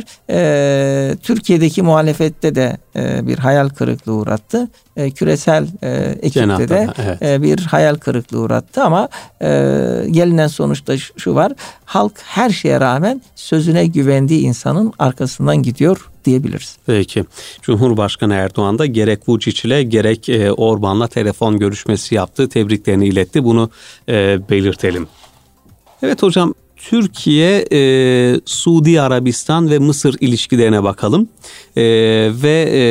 e, Türkiye'deki muhalefette de e, bir hayal kırıklığı uğrattı. E, küresel e, ekipte Cenah'da, de evet. e, bir hayal kırıklığı uğrattı ama e, gelinen sonuçta şu var. Halk her şeye rağmen sözüne güvendiği insanın arkasından gidiyor diyebiliriz. Peki. Cumhurbaşkanı Erdoğan da gerek Vučić ile gerek e, Orban'la telefon görüşmesi yaptı. Tebriklerini iletti. Bunu e, belirtelim. Evet hocam, Türkiye, e, Suudi Arabistan ve Mısır ilişkilerine bakalım. E, ve e,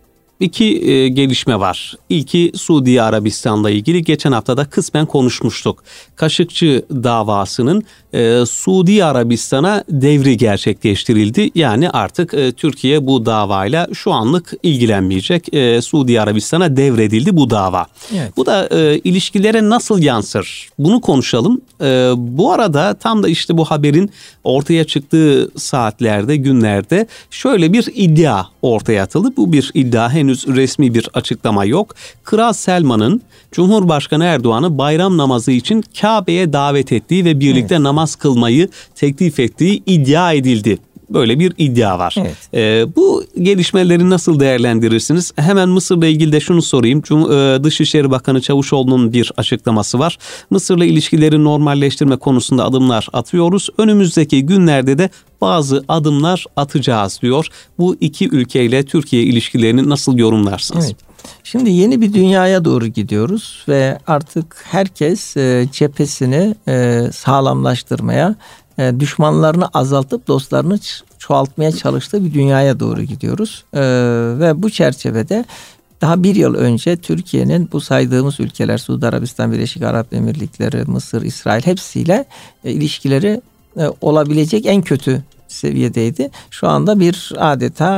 iki e, gelişme var. İlki Suudi Arabistan'la ilgili. Geçen hafta da kısmen konuşmuştuk. Kaşıkçı davasının e, Suudi Arabistan'a devri gerçekleştirildi. Yani artık e, Türkiye bu davayla şu anlık ilgilenmeyecek. E, Suudi Arabistan'a devredildi bu dava. Evet. Bu da e, ilişkilere nasıl yansır? Bunu konuşalım. E, bu arada tam da işte bu haberin ortaya çıktığı saatlerde, günlerde şöyle bir iddia ortaya atıldı. Bu bir iddia, henüz resmi bir açıklama yok. Kral Selman'ın Cumhurbaşkanı Erdoğan'ı bayram namazı için Kabe'ye davet ettiği ve birlikte evet. namaz kılmayı teklif ettiği iddia edildi. Böyle bir iddia var. Evet. Ee, bu gelişmeleri nasıl değerlendirirsiniz? Hemen Mısır'la ilgili de şunu sorayım. Cum- Dışişleri Bakanı Çavuşoğlu'nun bir açıklaması var. Mısır'la ilişkileri normalleştirme konusunda adımlar atıyoruz. Önümüzdeki günlerde de bazı adımlar atacağız diyor. Bu iki ülkeyle Türkiye ilişkilerini nasıl yorumlarsınız? Evet. Şimdi yeni bir dünyaya doğru gidiyoruz ve artık herkes e, cephesini e, sağlamlaştırmaya, e, düşmanlarını azaltıp dostlarını çoğaltmaya çalıştığı bir dünyaya doğru gidiyoruz. E, ve bu çerçevede daha bir yıl önce Türkiye'nin bu saydığımız ülkeler, Suudi Arabistan, Birleşik Arap Emirlikleri, Mısır, İsrail hepsiyle e, ilişkileri e, olabilecek en kötü seviyedeydi. Şu anda bir adeta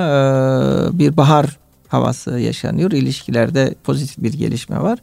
e, bir bahar havası yaşanıyor. İlişkilerde pozitif bir gelişme var.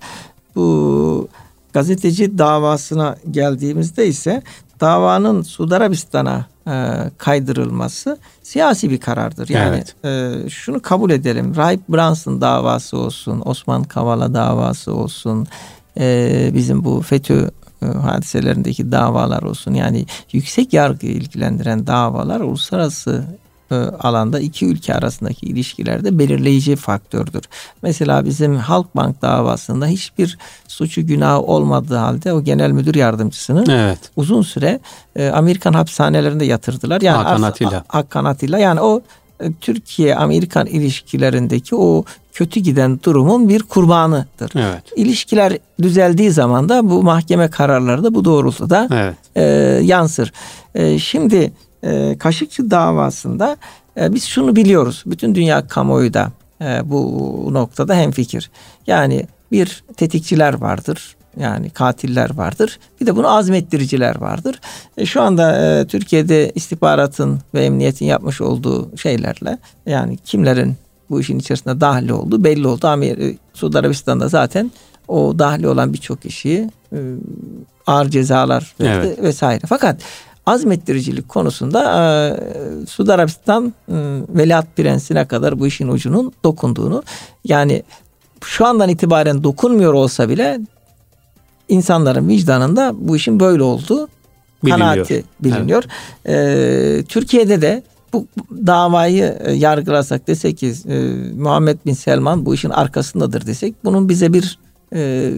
Bu gazeteci davasına geldiğimizde ise davanın Suudi Arabistan'a e, kaydırılması siyasi bir karardır. Yani evet. e, şunu kabul edelim. Rahip Brunson davası olsun, Osman Kavala davası olsun, e, bizim bu FETÖ e, hadiselerindeki davalar olsun. Yani yüksek yargıyı ilgilendiren davalar uluslararası alanda iki ülke arasındaki ilişkilerde belirleyici faktördür. Mesela bizim Halkbank davasında hiçbir suçu günahı olmadığı halde o genel müdür yardımcısını evet. uzun süre Amerikan hapishanelerinde yatırdılar. Yani Hakan Atilla. Hakan Atilla. Yani o Türkiye-Amerikan ilişkilerindeki o kötü giden durumun bir kurbanıdır. Evet. İlişkiler düzeldiği zaman da bu mahkeme kararları da bu doğrultuda evet. e, yansır. E, şimdi E, Kaşıkçı davasında e, biz şunu biliyoruz. Bütün dünya kamuoyu da e, bu noktada hemfikir. Yani bir tetikçiler vardır. Yani katiller vardır. Bir de bunu azmettiriciler vardır. E, şu anda e, Türkiye'de istihbaratın ve emniyetin yapmış olduğu şeylerle yani kimlerin bu işin içerisinde dahil olduğu belli oldu. Amerika, Suudi Arabistan'da zaten o dahil olan birçok kişiyi e, ağır cezalar verdi evet. vesaire. Fakat azmettiricilik konusunda e, Suudi Arabistan e, Veliaht Prensi'ne kadar bu işin ucunun dokunduğunu, yani şu andan itibaren dokunmuyor olsa bile insanların vicdanında bu işin böyle olduğu kanaati biliniyor. Evet. E, Türkiye'de de bu davayı yargılasak, desek ki e, Muhammed Bin Selman bu işin arkasındadır desek, bunun bize bir e,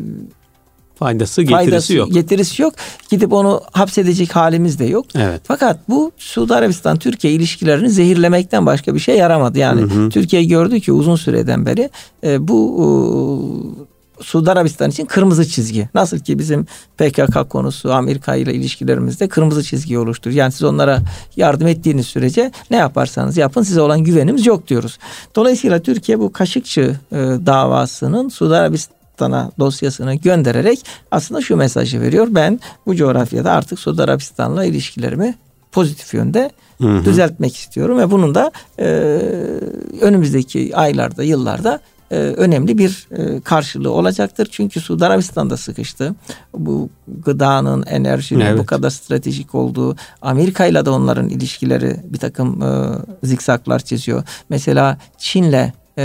faydası, getirisi faydası, yok. Getirisi yok. Gidip onu hapsedecek halimiz de yok. Evet. Fakat bu Suudi Arabistan-Türkiye ilişkilerini zehirlemekten başka bir şey yaramadı. Yani hı hı. Türkiye gördü ki uzun süreden beri e, bu e, Suudi Arabistan için kırmızı çizgi. Nasıl ki bizim P K K konusu Amerika ile ilişkilerimizde kırmızı çizgi oluşturur. Yani siz onlara yardım ettiğiniz sürece ne yaparsanız yapın, size olan güvenimiz yok diyoruz. Dolayısıyla Türkiye bu Kaşıkçı e, davasının Suudi Arabistan'a dosyasını göndererek aslında şu mesajı veriyor: ben bu coğrafyada artık Suudi Arabistan'la ilişkilerimi pozitif yönde hı hı. düzeltmek istiyorum ve bunun da e, önümüzdeki aylarda, yıllarda Ee, önemli bir e, karşılığı olacaktır. Çünkü Suudi Arabistan'da sıkıştı. Bu gıdanın, enerjinin evet. bu kadar stratejik olduğu, Amerika ile de onların ilişkileri bir takım e, zikzaklar çiziyor. Mesela Çin'le e,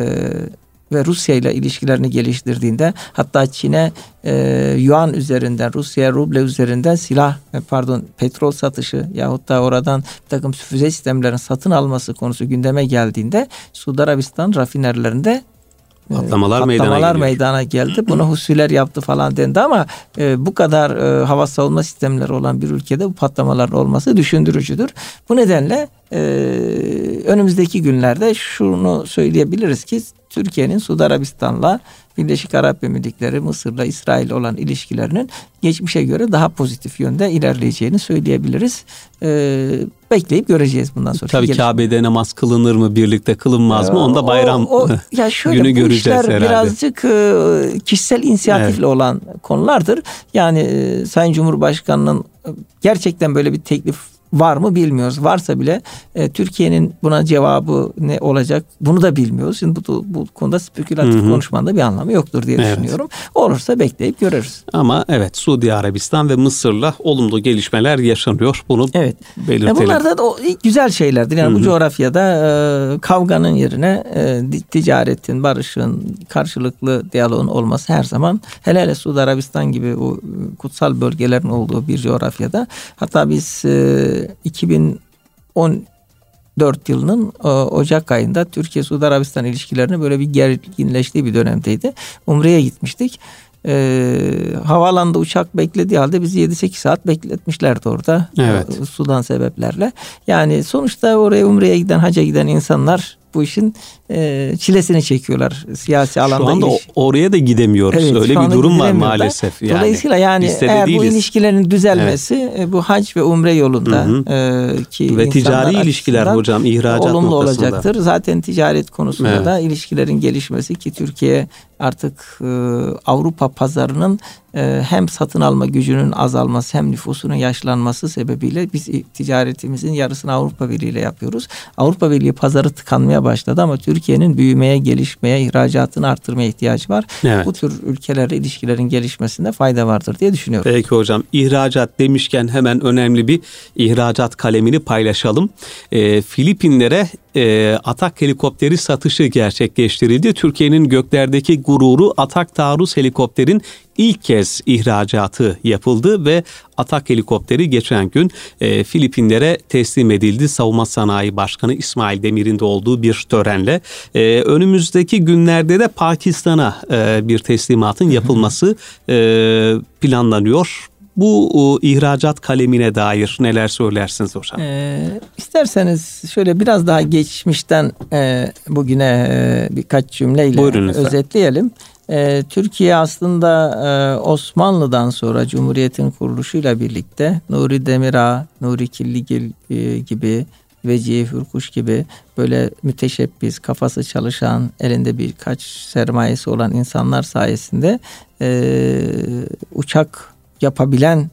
ve Rusya ile ilişkilerini geliştirdiğinde, hatta Çin'e e, yuan üzerinden, Rusya'ya ruble üzerinden silah, pardon petrol satışı yahut da oradan bir takım füze sistemlerin satın alması konusu gündeme geldiğinde Suudi Arabistan rafinerlerinde patlamalar, patlamalar meydana, meydana geldi. Bunu Husiler yaptı falan dendi ama e, bu kadar e, hava savunma sistemleri olan bir ülkede bu patlamaların olması düşündürücüdür. Bu nedenle e, önümüzdeki günlerde şunu söyleyebiliriz ki Türkiye'nin Suudi Arabistan'la, Birleşik Arap Emirlikleri, Mısır'la, İsrail olan ilişkilerinin geçmişe göre daha pozitif yönde ilerleyeceğini söyleyebiliriz. Ee, bekleyip göreceğiz bundan sonra. Tabii Kabe'de namaz kılınır mı, birlikte kılınmaz mı? Onda bayram o, o, ya şöyle, günü göreceğiz herhalde. Birazcık e, kişisel inisiyatifle evet. olan konulardır. Yani e, Sayın Cumhurbaşkanı'nın gerçekten böyle bir teklif var mı bilmiyoruz. Varsa bile e, Türkiye'nin buna cevabı ne olacak bunu da bilmiyoruz. Şimdi bu, bu konuda spekülatif hı hı. konuşmanın da bir anlamı yoktur diye evet. düşünüyorum. Olursa bekleyip görürüz. Ama evet, Suudi Arabistan ve Mısır'la olumlu gelişmeler yaşanıyor. Bunu evet. belirtelim. E bunlar da o güzel şeylerdir. Yani hı hı. bu coğrafyada e, kavganın yerine e, ticaretin, barışın, karşılıklı diyaloğun olması her zaman, hele hele Suudi Arabistan gibi o kutsal bölgelerin olduğu bir coğrafyada, hatta biz e, iki bin on dört yılının Ocak ayında Türkiye-Suudi Arabistan ilişkilerini böyle bir gerginleştiği bir dönemdeydi. Umre'ye gitmiştik. Ee, havaalanında uçak beklediği halde bizi yedi sekiz saat bekletmişlerdi orada. Evet. Sudan sebeplerle. Yani sonuçta oraya Umre'ye giden, hacca giden insanlar bu işin e, çilesini çekiyorlar siyasi alanda. Şu anda iliş- oraya da gidemiyoruz. Evet, öyle bir durum var maalesef. Yani. Dolayısıyla yani eğer değiliz. Bu ilişkilerin düzelmesi evet. bu hac ve umre yolunda hı hı. E, ki ve ticari ilişkiler hocam, ihracat olumlu noktasında olacaktır. Zaten ticaret konusunda evet. da ilişkilerin gelişmesi, ki Türkiye artık e, Avrupa pazarının e, hem satın alma gücünün azalması hem nüfusunun yaşlanması sebebiyle biz ticaretimizin yarısını Avrupa Birliği ile yapıyoruz. Avrupa Birliği pazarı tıkanmaya başladı ama Türkiye'nin büyümeye, gelişmeye, ihracatını arttırmaya ihtiyacı var. Evet. Bu tür ülkelerle ilişkilerin gelişmesinde fayda vardır diye düşünüyorum. Peki hocam, ihracat demişken hemen önemli bir ihracat kalemini paylaşalım. E, Filipinlere e, Atak helikopteri satışı gerçekleştirildi. Türkiye'nin göklerdeki gururu Atak taarruz helikopterin ilk kez ihracatı yapıldı ve Atak helikopteri geçen gün e, Filipinlere teslim edildi. Savunma Sanayi Başkanı İsmail Demir'in de olduğu bir törenle. E, önümüzdeki günlerde de Pakistan'a e, bir teslimatın yapılması e, planlanıyor. Bu o, ihracat kalemine dair neler söylersiniz hocam? Ee, isterseniz şöyle biraz daha geçmişten e, bugüne e, birkaç cümleyle özetleyelim. Ee, Türkiye aslında e, Osmanlı'dan sonra Cumhuriyet'in kuruluşuyla birlikte Nuri Demirağ, Nuri Killigil e, gibi, Vecihi Hürkuş gibi böyle müteşebbis, kafası çalışan, elinde birkaç sermayesi olan insanlar sayesinde e, uçak yapabilen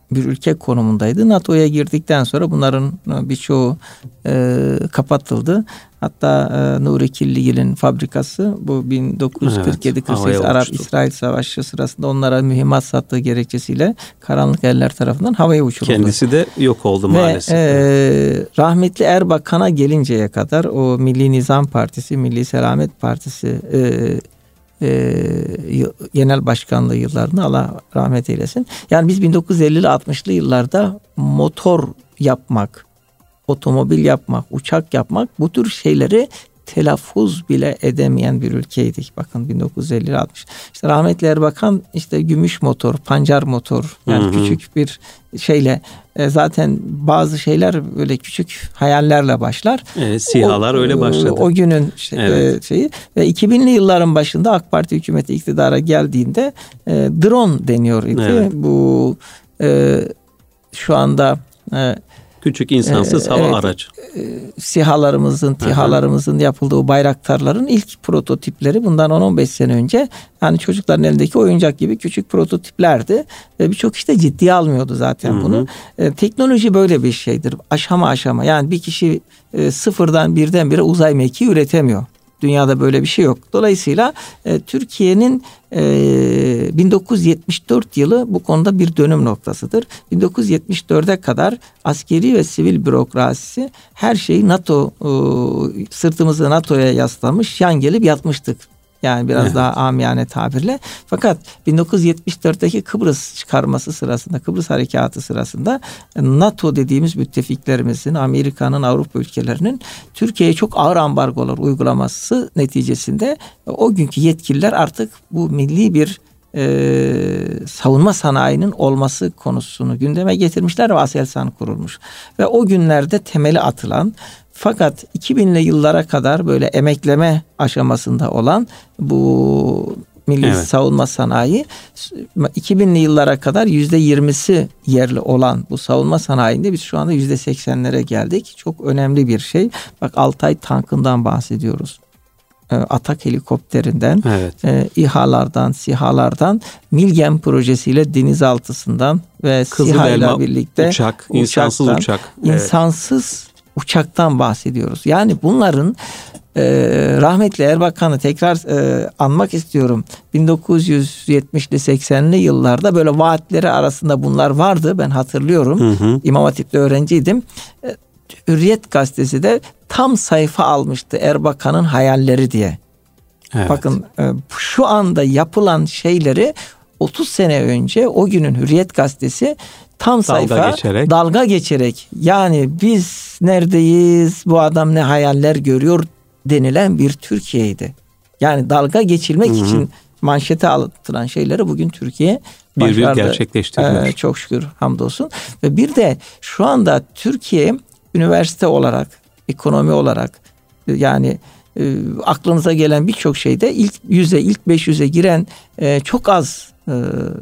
bir ülke konumundaydı. NATO'ya girdikten sonra bunların birçoğu e, kapatıldı. Hatta e, Nuri Killigil'in fabrikası bu bin dokuz yüz kırk yedi kırk sekiz evet, Arap-İsrail Savaşı sırasında onlara mühimmat sattığı gerekçesiyle karanlık eller tarafından havaya uçuruldu. Kendisi de yok oldu Ve, maalesef. E, rahmetli Erbakan'a gelinceye kadar o Milli Nizam Partisi, Milli Selamet Partisi e, e, genel başkanlığı yıllarını Allah rahmet eylesin. Yani biz bin dokuz yüz ellili altmışlı yıllarda motor yapmak, otomobil yapmak, uçak yapmak, bu tür şeyleri telaffuz bile edemeyen bir ülkeydik. Bakın bin dokuz yüz elli altmış. İşte rahmetli Erbakan işte gümüş motor, pancar motor, yani hı hı. küçük bir şeyle e, zaten bazı şeyler böyle küçük hayallerle başlar. Evet, SİHA'lar o, öyle başladı. O günün şey, evet. e, şeyi ve iki binli yılların başında AK Parti hükümeti iktidara geldiğinde e, drone deniyor idi. Evet. Bu e, şu anda e, küçük insansız ee, hava evet, aracı. E, SİHA'larımızın, TİHA'larımızın yapıldığı bayraktarların ilk prototipleri bundan on on beş sene önce yani çocukların elindeki oyuncak gibi küçük prototiplerdi. Ve birçok işte ciddiye almıyordu zaten hı hı. bunu. E, teknoloji böyle bir şeydir. Aşama aşama. Yani bir kişi e, sıfırdan birdenbire uzay mekiği üretemiyor. Dünyada böyle bir şey yok. Dolayısıyla e, Türkiye'nin e, bin dokuz yüz yetmiş dört yılı bu konuda bir dönüm noktasıdır. bin dokuz yüz yetmiş dörde kadar askeri ve sivil bürokrasisi her şeyi NATO, e, sırtımızı NATO'ya yaslamış, yan gelip yatmıştık. Yani biraz evet. daha amiyane tabirle. Fakat bin dokuz yüz yetmiş dörtteki Kıbrıs çıkarması sırasında, Kıbrıs harekatı sırasında NATO dediğimiz müttefiklerimizin, Amerika'nın, Avrupa ülkelerinin Türkiye'ye çok ağır ambargolar uygulaması neticesinde o günkü yetkililer artık bu milli bir e, savunma sanayinin olması konusunu gündeme getirmişler ve Aselsan kurulmuş. Ve o günlerde temeli atılan, fakat iki binli yıllara kadar böyle emekleme aşamasında olan bu milli evet. savunma sanayi iki binli yıllara kadar yüzde yirmisi yerli olan bu savunma sanayinde biz şu anda yüzde seksenlere geldik. Çok önemli bir şey. Bak Altay tankından bahsediyoruz. Atak helikopterinden, evet. e, İHA'lardan, SİHA'lardan, Milgem projesiyle denizaltısından ve SİHA'yla birlikte uçak, insansız uçak. Evet. İnsansız uçaktan bahsediyoruz. Yani bunların e, rahmetli Erbakan'ı tekrar e, anmak istiyorum. bin dokuz yüz yetmişli seksenli yıllarda böyle vaatleri arasında bunlar vardı. Ben hatırlıyorum. Hı hı. İmam Hatip'te öğrenciydim. E, Hürriyet gazetesi de tam sayfa almıştı Erbakan'ın hayalleri diye. Evet. Bakın e, şu anda yapılan şeyleri otuz sene önce o günün Hürriyet gazetesi tam sayfa dalga geçerek. dalga geçerek yani biz neredeyiz, bu adam ne hayaller görüyor denilen bir Türkiye'ydi. Yani dalga geçilmek Hı-hı. için manşete alınan şeyleri bugün Türkiye başardı. Bir bir gerçekleştirdiler. Ee, çok şükür hamdolsun. Ve bir de şu anda Türkiye üniversite olarak, ekonomi olarak yani e, aklınıza gelen birçok şeyde ilk yüze, ilk beş yüze giren e, çok az e,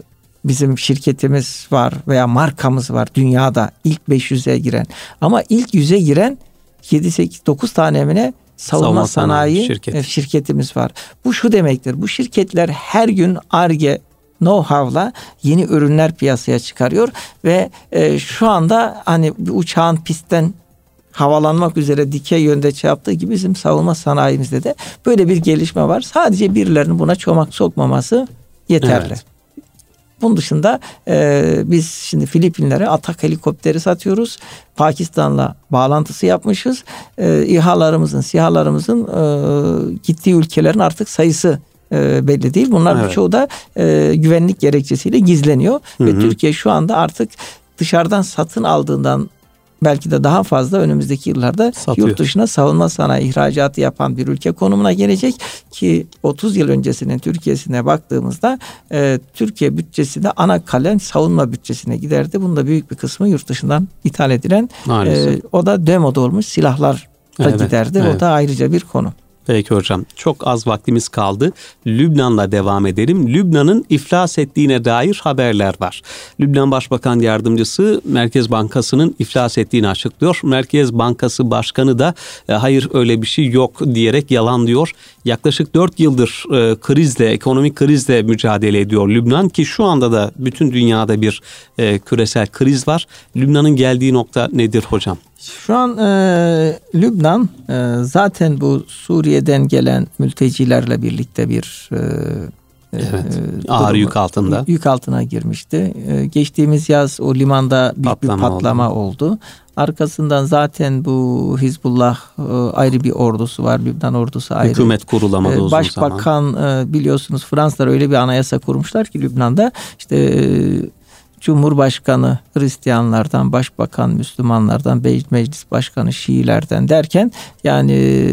bizim şirketimiz var veya markamız var dünyada ilk beş yüze giren. Ama ilk yüze giren yedi sekiz dokuz tane emine savunma, savunma sanayi, sanayi şirket. şirketimiz var. Bu şu demektir. Bu şirketler her gün Ar-Ge know-how'la yeni ürünler piyasaya çıkarıyor ve e, şu anda hani bir uçağın pistten havalanmak üzere dikey yönde çarptığı gibi bizim savunma sanayimizde de böyle bir gelişme var. Sadece birilerinin buna çomak sokmaması yeterli. Evet. Bunun dışında e, biz şimdi Filipinlere Atak helikopteri satıyoruz. Pakistan'la bağlantısı yapmışız. E, İHA'larımızın, SİHA'larımızın e, gittiği ülkelerin artık sayısı e, belli değil. Bunlar evet. birçoğu da e, güvenlik gerekçesiyle gizleniyor. Hı hı. Ve Türkiye şu anda artık dışarıdan satın aldığından belki de daha fazla önümüzdeki yıllarda satıyor. Yurt dışına savunma sanayi ihracatı yapan bir ülke konumuna gelecek ki otuz yıl öncesinin Türkiye'sine baktığımızda e, Türkiye bütçesi de ana kalem savunma bütçesine giderdi. Bunun da büyük bir kısmı yurt dışından ithal edilen e, o da demoda olmuş silahlar da evet, giderdi. Evet. O da ayrıca bir konu. Peki hocam, çok az vaktimiz kaldı. Lübnan'la devam edelim. Lübnan'ın iflas ettiğine dair haberler var. Lübnan Başbakan Yardımcısı Merkez Bankası'nın iflas ettiğini açıklıyor. Merkez Bankası Başkanı da e, hayır öyle bir şey yok diyerek yalan diyor. Yaklaşık dört yıldır e, krizle, ekonomik krizle mücadele ediyor Lübnan ki şu anda da bütün dünyada bir e, küresel kriz var. Lübnan'ın geldiği nokta nedir hocam? Şu an e, Lübnan e, zaten bu Suriye'den gelen mültecilerle birlikte bir e, evet, e, ağır durumu, yük altında. Yük altına girmişti. E, geçtiğimiz yaz o limanda büyük patlama bir patlama oldu. oldu. Arkasından zaten bu Hizbullah e, ayrı bir ordusu var. Lübnan ordusu ayrı. Hükümet kurulamadı e, uzun Başbakan, zaman. E, biliyorsunuz Fransızlar öyle bir anayasa kurmuşlar ki Lübnan'da işte e, Cumhurbaşkanı Hristiyanlardan, Başbakan Müslümanlardan, Meclis Başkanı Şiilerden derken yani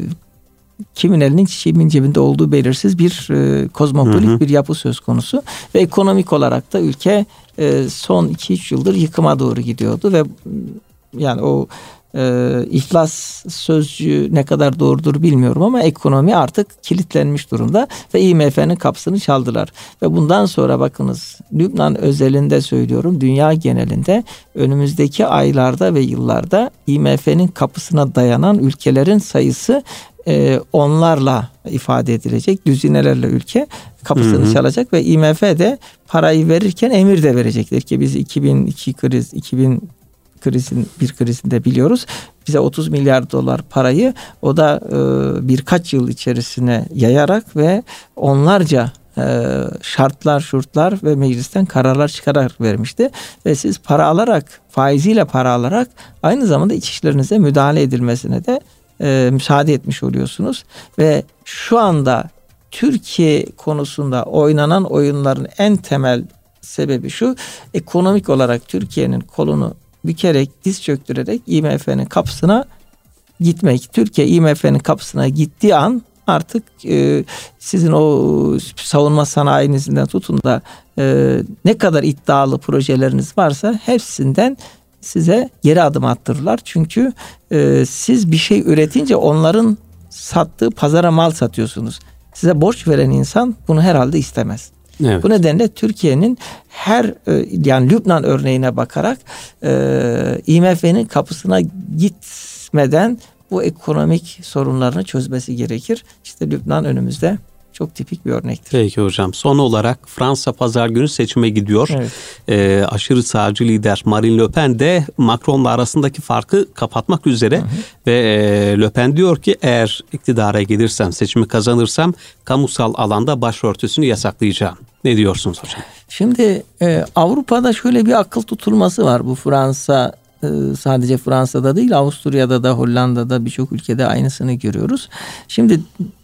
kimin elinin kimin cebinde olduğu belirsiz bir e, kozmopolit hı hı. bir yapı söz konusu ve ekonomik olarak da ülke e, son iki üç yıldır yıkıma doğru gidiyordu ve yani o e, iflas sözcüğü ne kadar doğrudur bilmiyorum ama ekonomi artık kilitlenmiş durumda ve I M F'nin kapısını çaldılar. Ve bundan sonra bakınız Lübnan özelinde söylüyorum, dünya genelinde önümüzdeki aylarda ve yıllarda I M F'nin kapısına dayanan ülkelerin sayısı e, onlarla ifade edilecek. Düzinelerle ülke kapısını hı hı. çalacak ve I M F de parayı verirken emir de verecektir ki biz iki bin iki kriz, iki bin krizin bir krizinde biliyoruz. Bize otuz milyar dolar parayı o da e, birkaç yıl içerisine yayarak ve onlarca e, şartlar, şurtlar ve meclisten kararlar çıkararak vermişti. Ve siz para alarak, faiziyle para alarak aynı zamanda iç işlerinize müdahale edilmesine de e, müsaade etmiş oluyorsunuz. Ve şu anda Türkiye konusunda oynanan oyunların en temel sebebi şu: ekonomik olarak Türkiye'nin kolunu bükerek, diz çöktürerek I M F'nin kapısına gitmek. Türkiye I M F'nin kapısına gittiği an artık e, sizin o savunma sanayinizden tutun da e, ne kadar iddialı projeleriniz varsa hepsinden size geri adım attırırlar. Çünkü e, siz bir şey üretince onların sattığı pazara mal satıyorsunuz. Size borç veren insan bunu herhalde istemez. Evet. Bu nedenle Türkiye'nin her yani Lübnan örneğine bakarak e, I M F'nin kapısına gitmeden bu ekonomik sorunlarını çözmesi gerekir. İşte Lübnan önümüzde çok tipik bir örnektir. Peki hocam. Son olarak Fransa pazar günü seçime gidiyor. Evet. E, aşırı sağcı lider Marine Le Pen de Macron'la arasındaki farkı kapatmak üzere. Hı hı. Ve e, Le Pen diyor ki eğer iktidara gelirsem, seçimi kazanırsam kamusal alanda başörtüsünü yasaklayacağım. Ne diyorsunuz hocam? Şimdi e, Avrupa'da şöyle bir akıl tutulması var. Bu Fransa e, sadece Fransa'da değil, Avusturya'da da, Hollanda'da, birçok ülkede aynısını görüyoruz. Şimdi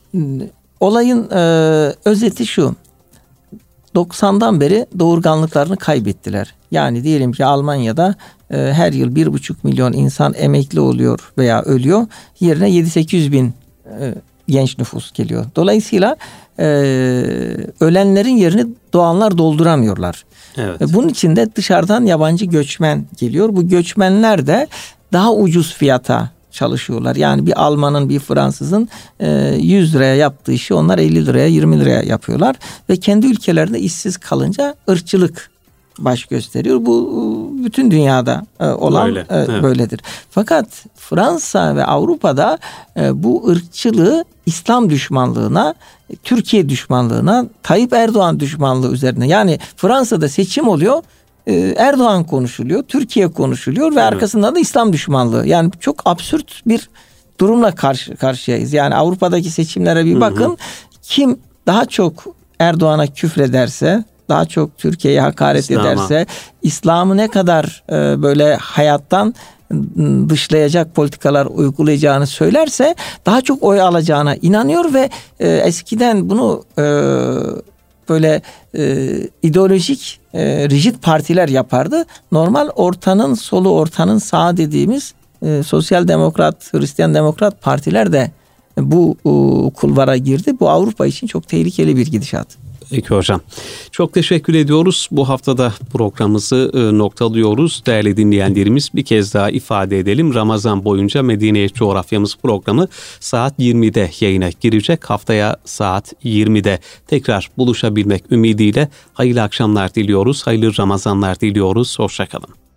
olayın e, özeti şu: doksandan beri doğurganlıklarını kaybettiler. Yani diyelim ki Almanya'da e, her yıl bir buçuk milyon insan emekli oluyor veya ölüyor. Yerine yedi sekiz yüz bin e, genç nüfus geliyor. Dolayısıyla e, ölenlerin yerini doğanlar dolduramıyorlar. Evet. E, bunun için de dışarıdan yabancı göçmen geliyor. Bu göçmenler de daha ucuz fiyata çalışıyorlar. Yani bir Almanın, bir Fransızın e, yüz liraya yaptığı işi onlar elli liraya, yirmi liraya yapıyorlar. Ve kendi ülkelerinde işsiz kalınca ırkçılık baş gösteriyor. Bu bütün dünyada e, olan Böyle, e, evet. böyledir. Fakat Fransa ve Avrupa'da e, bu ırkçılığı İslam düşmanlığına, Türkiye düşmanlığına, Tayyip Erdoğan düşmanlığı üzerine. Yani Fransa'da seçim oluyor, Erdoğan konuşuluyor, Türkiye konuşuluyor ve evet. arkasından da İslam düşmanlığı. Yani çok absürt bir durumla karşı karşıyayız. Yani Avrupa'daki seçimlere bir bakın. Hı hı. Kim daha çok Erdoğan'a küfrederse, daha çok Türkiye'ye hakaret İslam'a. ederse, İslam'ı ne kadar e, böyle hayattan dışlayacak politikalar uygulayacağını söylerse daha çok oy alacağına inanıyor ve e, eskiden bunu e, böyle e, ideolojik e, rigid partiler yapardı. Normal ortanın solu, ortanın sağı dediğimiz e, sosyal demokrat, Hristiyan demokrat partiler de bu e, kulvara girdi. Bu Avrupa için çok tehlikeli bir gidişat. Peki hocam. Çok teşekkür ediyoruz. Bu haftada programımızı e, noktalıyoruz. Değerli dinleyenlerimiz, bir kez daha ifade edelim. Ramazan boyunca Medine Coğrafyamız programı saat yirmide yayına girecek. Haftaya saat yirmide tekrar buluşabilmek ümidiyle hayırlı akşamlar diliyoruz. Hayırlı Ramazanlar diliyoruz. Hoşça kalın.